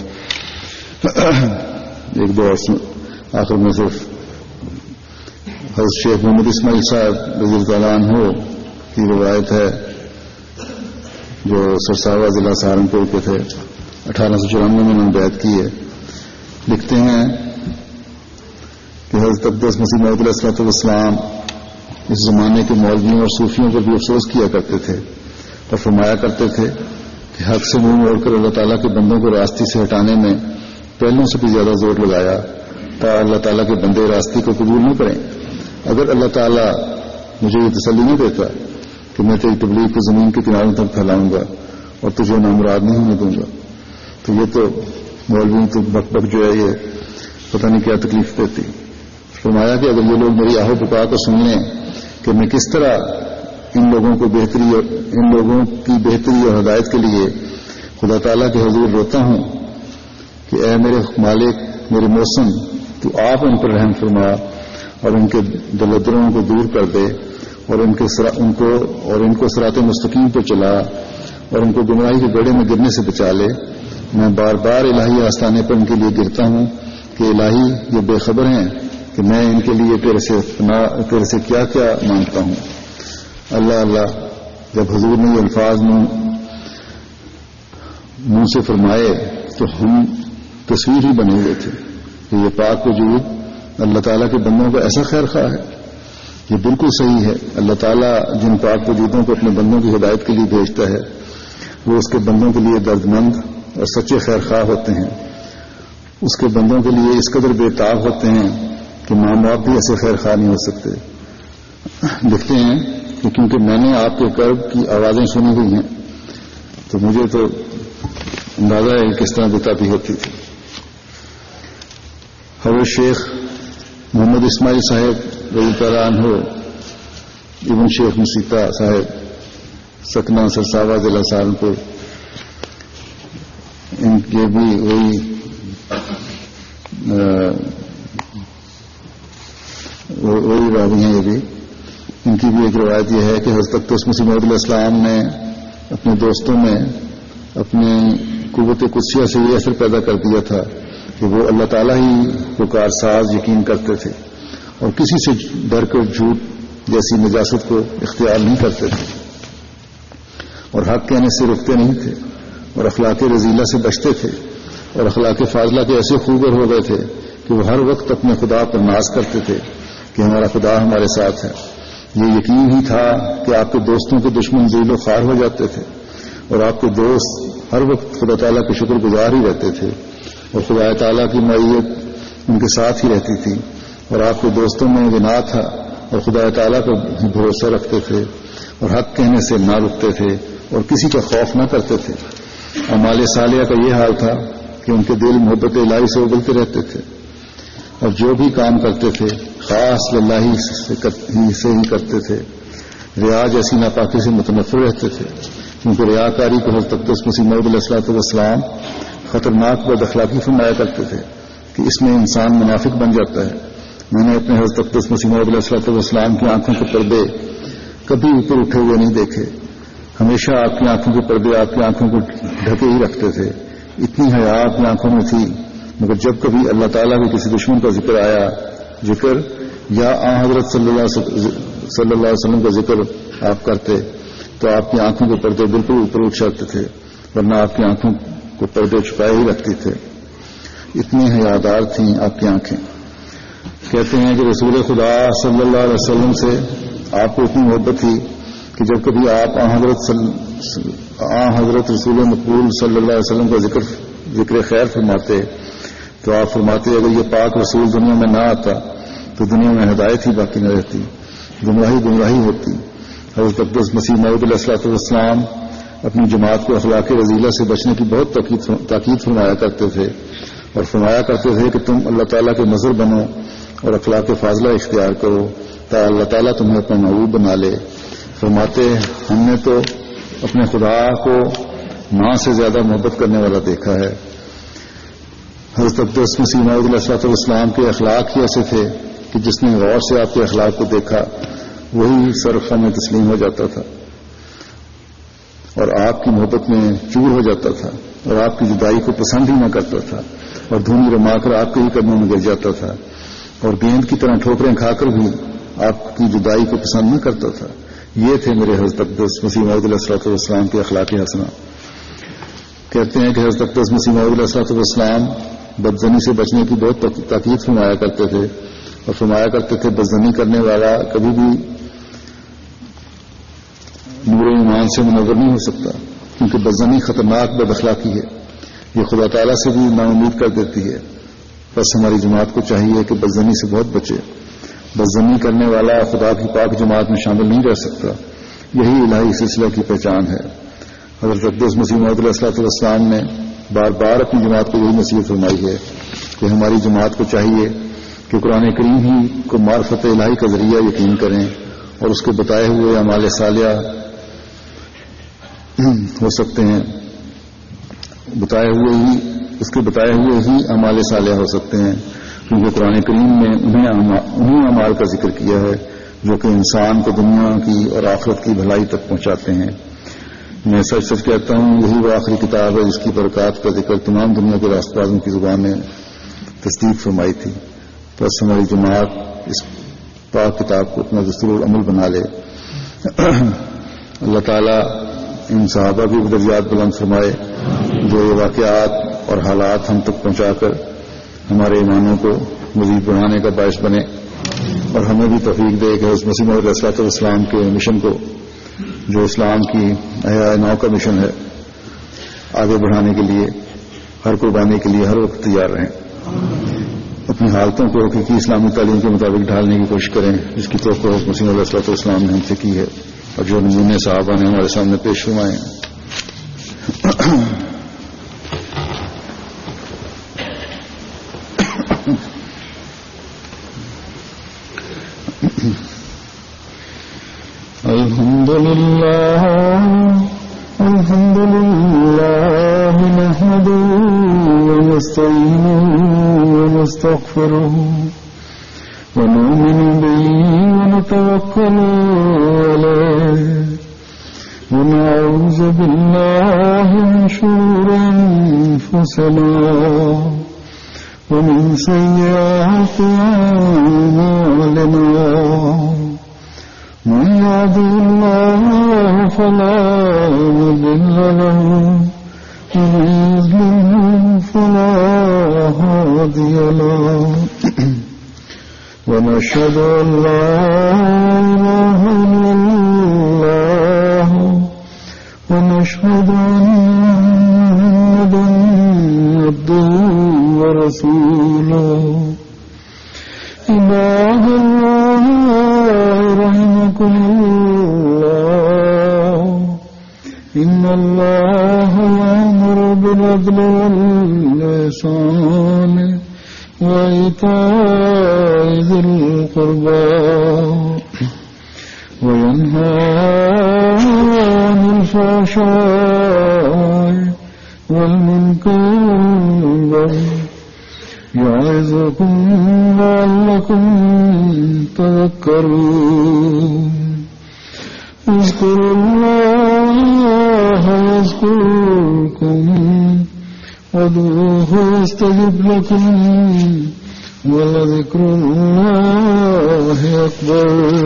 ایک دو اور آخر میں صرف حضرت شیخ محمد اسماعیل صاحب رضی اللہ عنہ ہو کی روایت ہے جو سرساوا ضلع سہارنپور کے تھے، اٹھارہ سو چورانوے میں انہوں نے بیعت کی ہے. لکھتے ہیں کہ حضرت اقدس مسیح موعود علیہ الصلوۃ والسلام اس زمانے کے مولویوں اور صوفیوں پر بھی افسوس کیا کرتے تھے اور فرمایا کرتے تھے کہ حق سے منہ موڑ کر اللہ تعالیٰ کے بندوں کو راستے سے ہٹانے میں پہلوں سے بھی زیادہ زور لگایا تا اللہ تعالیٰ کے بندے راستے کو قبول نہ کریں. اگر اللہ تعالیٰ مجھے یہ تسلی نہیں دیتا کہ میں تیری تبلیغ کو زمین کے کناروں تک پھیلاؤں گا اور تجھے نامراد نہیں ہونے دوں گا، تو یہ تو مولوی تو بک بک جو ہے یہ پتہ نہیں کیا تکلیف دیتی. فرمایا کہ اگر یہ لوگ میری آہو پکار کو سن لیں کہ میں کس طرح ان لوگوں کو بہتری اور ان لوگوں کی بہتری اور ہدایت کے لیے خدا تعالیٰ کے حضور روتا ہوں کہ اے میرے مالک، میرے موسم، تو آپ ان پر رحم فرما اور ان کے دلدروں کو دور کر دے اور ان کے سرا ان کو اور ان کو صراط مستقیم پر چلا اور ان کو گمراہی کے گڑھے میں گرنے سے بچا لے. میں بار بار الہی آستانے پر ان کے لیے گرتا ہوں کہ الہی یہ بے خبر ہیں کہ میں ان کے لیے تیرے سے تیرے سے کیا کیا مانگتا ہوں. اللہ اللہ. جب حضور نے یہ الفاظ منہ سے فرمائے تو ہم تصویر ہی بنے ہوئے تھے کہ یہ پاک وجود اللہ تعالیٰ کے بندوں کا ایسا خیر خواہ ہے. یہ بالکل صحیح ہے. اللہ تعالیٰ جن پاک وجودوں کو اپنے بندوں کی ہدایت کے لیے بھیجتا ہے وہ اس کے بندوں کے لیے درد مند اور سچے خیر خواہ ہوتے ہیں. اس کے بندوں کے لیے اس قدر بے تاب ہوتے ہیں کہ ماں باپ بھی ایسے خیر خواہ نہیں ہو سکتے. لکھتے ہیں کہ کیونکہ میں نے آپ کے کرب کی آوازیں سنی ہوئی ہیں تو مجھے تو اندازہ ہے کس طرح بتاتی ہوتی تھی. حضرت شیخ محمد اسماعیل صاحب رضی اللہ عنہ ابن شیخ مسیطہ صاحب سکنہ سرساوا ضلع سہارنپور، ان کے بھی وہی وہی راوی ہیں. یہ بھی ان کی بھی ایک روایت یہ ہے کہ حضرت اقدس مسیح موعود علیہ السلام نے اپنے دوستوں میں اپنی قوت قدسیہ سے یہ اثر پیدا کر دیا تھا کہ وہ اللہ تعالیٰ ہی کو کارساز یقین کرتے تھے اور کسی سے ڈر کر جھوٹ جیسی نجاست کو اختیار نہیں کرتے تھے اور حق کہنے سے رکتے نہیں تھے اور اخلاق رذیلہ سے بچتے تھے اور اخلاق فاضلہ کے ایسے خوگر ہو گئے تھے کہ وہ ہر وقت اپنے خدا پر ناز کرتے تھے کہ ہمارا خدا ہمارے ساتھ ہے. یہ یقین ہی تھا کہ آپ کے دوستوں کے دشمن ذیل و خوار ہو جاتے تھے اور آپ کے دوست ہر وقت خدا تعالیٰ کے شکر گزار ہی رہتے تھے اور خدا تعالیٰ کی معیت ان کے ساتھ ہی رہتی تھی اور آپ کے دوستوں میں غنا تھا اور خدا تعالیٰ پر بھروسہ رکھتے تھے اور حق کہنے سے نہ رکتے تھے اور کسی کا خوف نہ کرتے تھے. اعمال صالحہ کا یہ حال تھا کہ ان کے دل محبت الہی سے اگلتے رہتے تھے اور جو بھی کام کرتے تھے خاص اللہ سے ہی کرتے تھے. ریا جیسی ناپاکی سے متنفر رہتے تھے کیونکہ ریاکاری کو حضرت اقدس مسیح موعود علیہ الصلوۃ والسلام خطرناک بد اخلاقی فرمایا کرتے تھے کہ اس میں انسان منافق بن جاتا ہے. میں نے اپنے حضرت اقدس مسیح موعود علیہ الصلوۃ والسلام کی آنکھوں کے پردے کبھی اوپر اٹھے ہوئے نہیں دیکھے. ہمیشہ آپ کی آنکھوں کے پردے آپ کی آنکھوں کو ڈھکے ہی رکھتے تھے. اتنی حیا آپ کی آنکھوں میں تھی مگر جب کبھی اللہ تعالیٰ کے کسی دشمن کا ذکر آیا ذکر یا آن حضرت صلی اللہ صلی اللہ علیہ وسلم کا ذکر آپ کرتے تو آپ کی آنکھوں کے پردے بالکل اوپر اٹھ جاتے تھے ورنہ آپ کی آنکھوں کو پردے چھپائے ہی رکھتی تھے. اتنی حیادار تھیں آپ کی آنکھیں. کہتے ہیں کہ رسول خدا صلی اللہ علیہ وسلم سے آپ کو اتنی محبت تھی کہ جب کبھی آپ آن حضرت آن حضرت رسول مقبول صلی اللہ علیہ وسلم کا ذکر ذکر خیر فرماتے تو آپ فرماتے اگر یہ پاک رسول دنیا میں نہ آتا تو دنیا میں ہدایت ہی باقی نہ رہتی، گمراہی گمراہی ہوتی. حضرت اقدس مسیح موعود علیہ الصلوۃ والسلام اپنی جماعت کو اخلاق رذیلہ سے بچنے کی بہت تاکید فرمایا کرتے تھے اور فرمایا کرتے تھے کہ تم اللہ تعالیٰ کے مظہر بنو اور اخلاق فاضلہ اختیار کرو تا اللہ تعالیٰ تمہیں اپنا محبوب بنا لے. فرماتے ہم نے تو اپنے خدا کو ماں سے زیادہ محبت کرنے والا دیکھا ہے. حضرت اقدس مسیح موعود علیہ الصلوۃ والسلام کے اخلاق ہی ایسے تھے کہ جس نے غور سے آپ کے اخلاق کو دیکھا وہی سرخہ میں تسلیم ہو جاتا تھا اور آپ کی محبت میں چور ہو جاتا تھا. اور آپ کی جدائی کو پسند ہی نہ کرتا تھا اور دھونی رما کر آپ کے ہی قدموں میں گر جاتا تھا اور گیند کی طرح ٹھوکریں کھا کر بھی آپ کی جدائی کو پسند نہ کرتا تھا. یہ تھے میرے حضرت اقدس مسیح موعود علیہ الصلوۃ والسلام کے اخلاق حسنہ. کہتے ہیں کہ حضرت اقدس مسیح موعود علیہ الصلوۃ والسلام بدزنی سے بچنے کی بہت تاکید فرمایا کرتے تھے اور فرمایا کرتے تھے بدزنی کرنے والا کبھی بھی نور ایمان سے منور نہیں ہو سکتا، کیونکہ بدزنی خطرناک بد اخلاقی ہے، یہ خدا تعالیٰ سے بھی نا امید کر دیتی ہے. بس ہماری جماعت کو چاہیے کہ بدزنی سے بہت بچے. بدزنی کرنے والا خدا کی پاک جماعت میں شامل نہیں رہ سکتا. یہی الہی سلسلہ کی پہچان ہے. حضرت اقدس مسیح موعود علیہ الصلوۃ والسلام نے بار بار اپنی جماعت کو یہی نصیحت فرمائی ہے کہ ہماری جماعت کو چاہیے کہ قرآن کریم ہی کو معرفت الہی کا ذریعہ یقین کریں اور اس کے بتائے ہوئے اعمال صالحہ ہو سکتے ہیں بتائے ہوئے ہی اس کے بتائے ہوئے ہی اعمال صالحہ ہو سکتے ہیں، کیونکہ قرآن کریم نے انہیں انہیں اعمال کا ذکر کیا ہے جو کہ انسان کو دنیا کی اور آخرت کی بھلائی تک پہنچاتے ہیں. میں سچ سچ کہتا ہوں یہی وہ آخری کتاب ہے جس کی برکات کا ذکر تمام دنیا کے راست بازوں کی زبان نے تصدیق فرمائی تھی. بس ہماری جماعت اس پاک کتاب کو اپنا دستور العمل بنا لے. اللہ تعالیٰ ان صحابہ کی درجات بلند فرمائے جو یہ واقعات اور حالات ہم تک پہنچا کر ہمارے ایمانوں کو مزید بڑھانے کا باعث بنے اور ہمیں بھی توفیق دے کہ حضرت مسیح موعود علیہ الصلوۃ والسلام کے مشن کو جو اسلام کی احیاء نو کا مشن ہے آگے بڑھانے کے لیے ہر قربانی کے لیے ہر وقت تیار رہیں. اپنی حالتوں کو حقیقی اسلامی تعلیم کے مطابق ڈھالنے کی کوشش کریں جس کی توقع حضرت مسیح موعود علیہ الصلوۃ والسلام نے ہم سے کی ہے اور جو نمونے صحابہ نے ہمارے سامنے پیش فرمائے ہیں. الحمد للہ الحمد للہ نحمده ونستعینه ونستغفره ونؤمن به ونتوكل عليه ونعوذ بالله من شرور أنفسنا ومن سيئات أعمالنا من يهده الله فلا مضل له ومن يضلل فلا هادي له ونشهد أن لا إله إلا الله ونشهد أن محمدا عبده ورسوله. عباد الله رحمكم الله إن الله يأمر بالعدل والإحسان وإيتاء ذي القربى وينهى عن الفحشاء والمنكر والبغي يعظكم لعلكم تذكرون. اذكروا الله يذكركم وادعوه يستجب لكم ولذكر الله أكبر.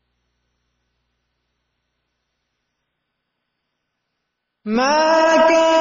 ما كان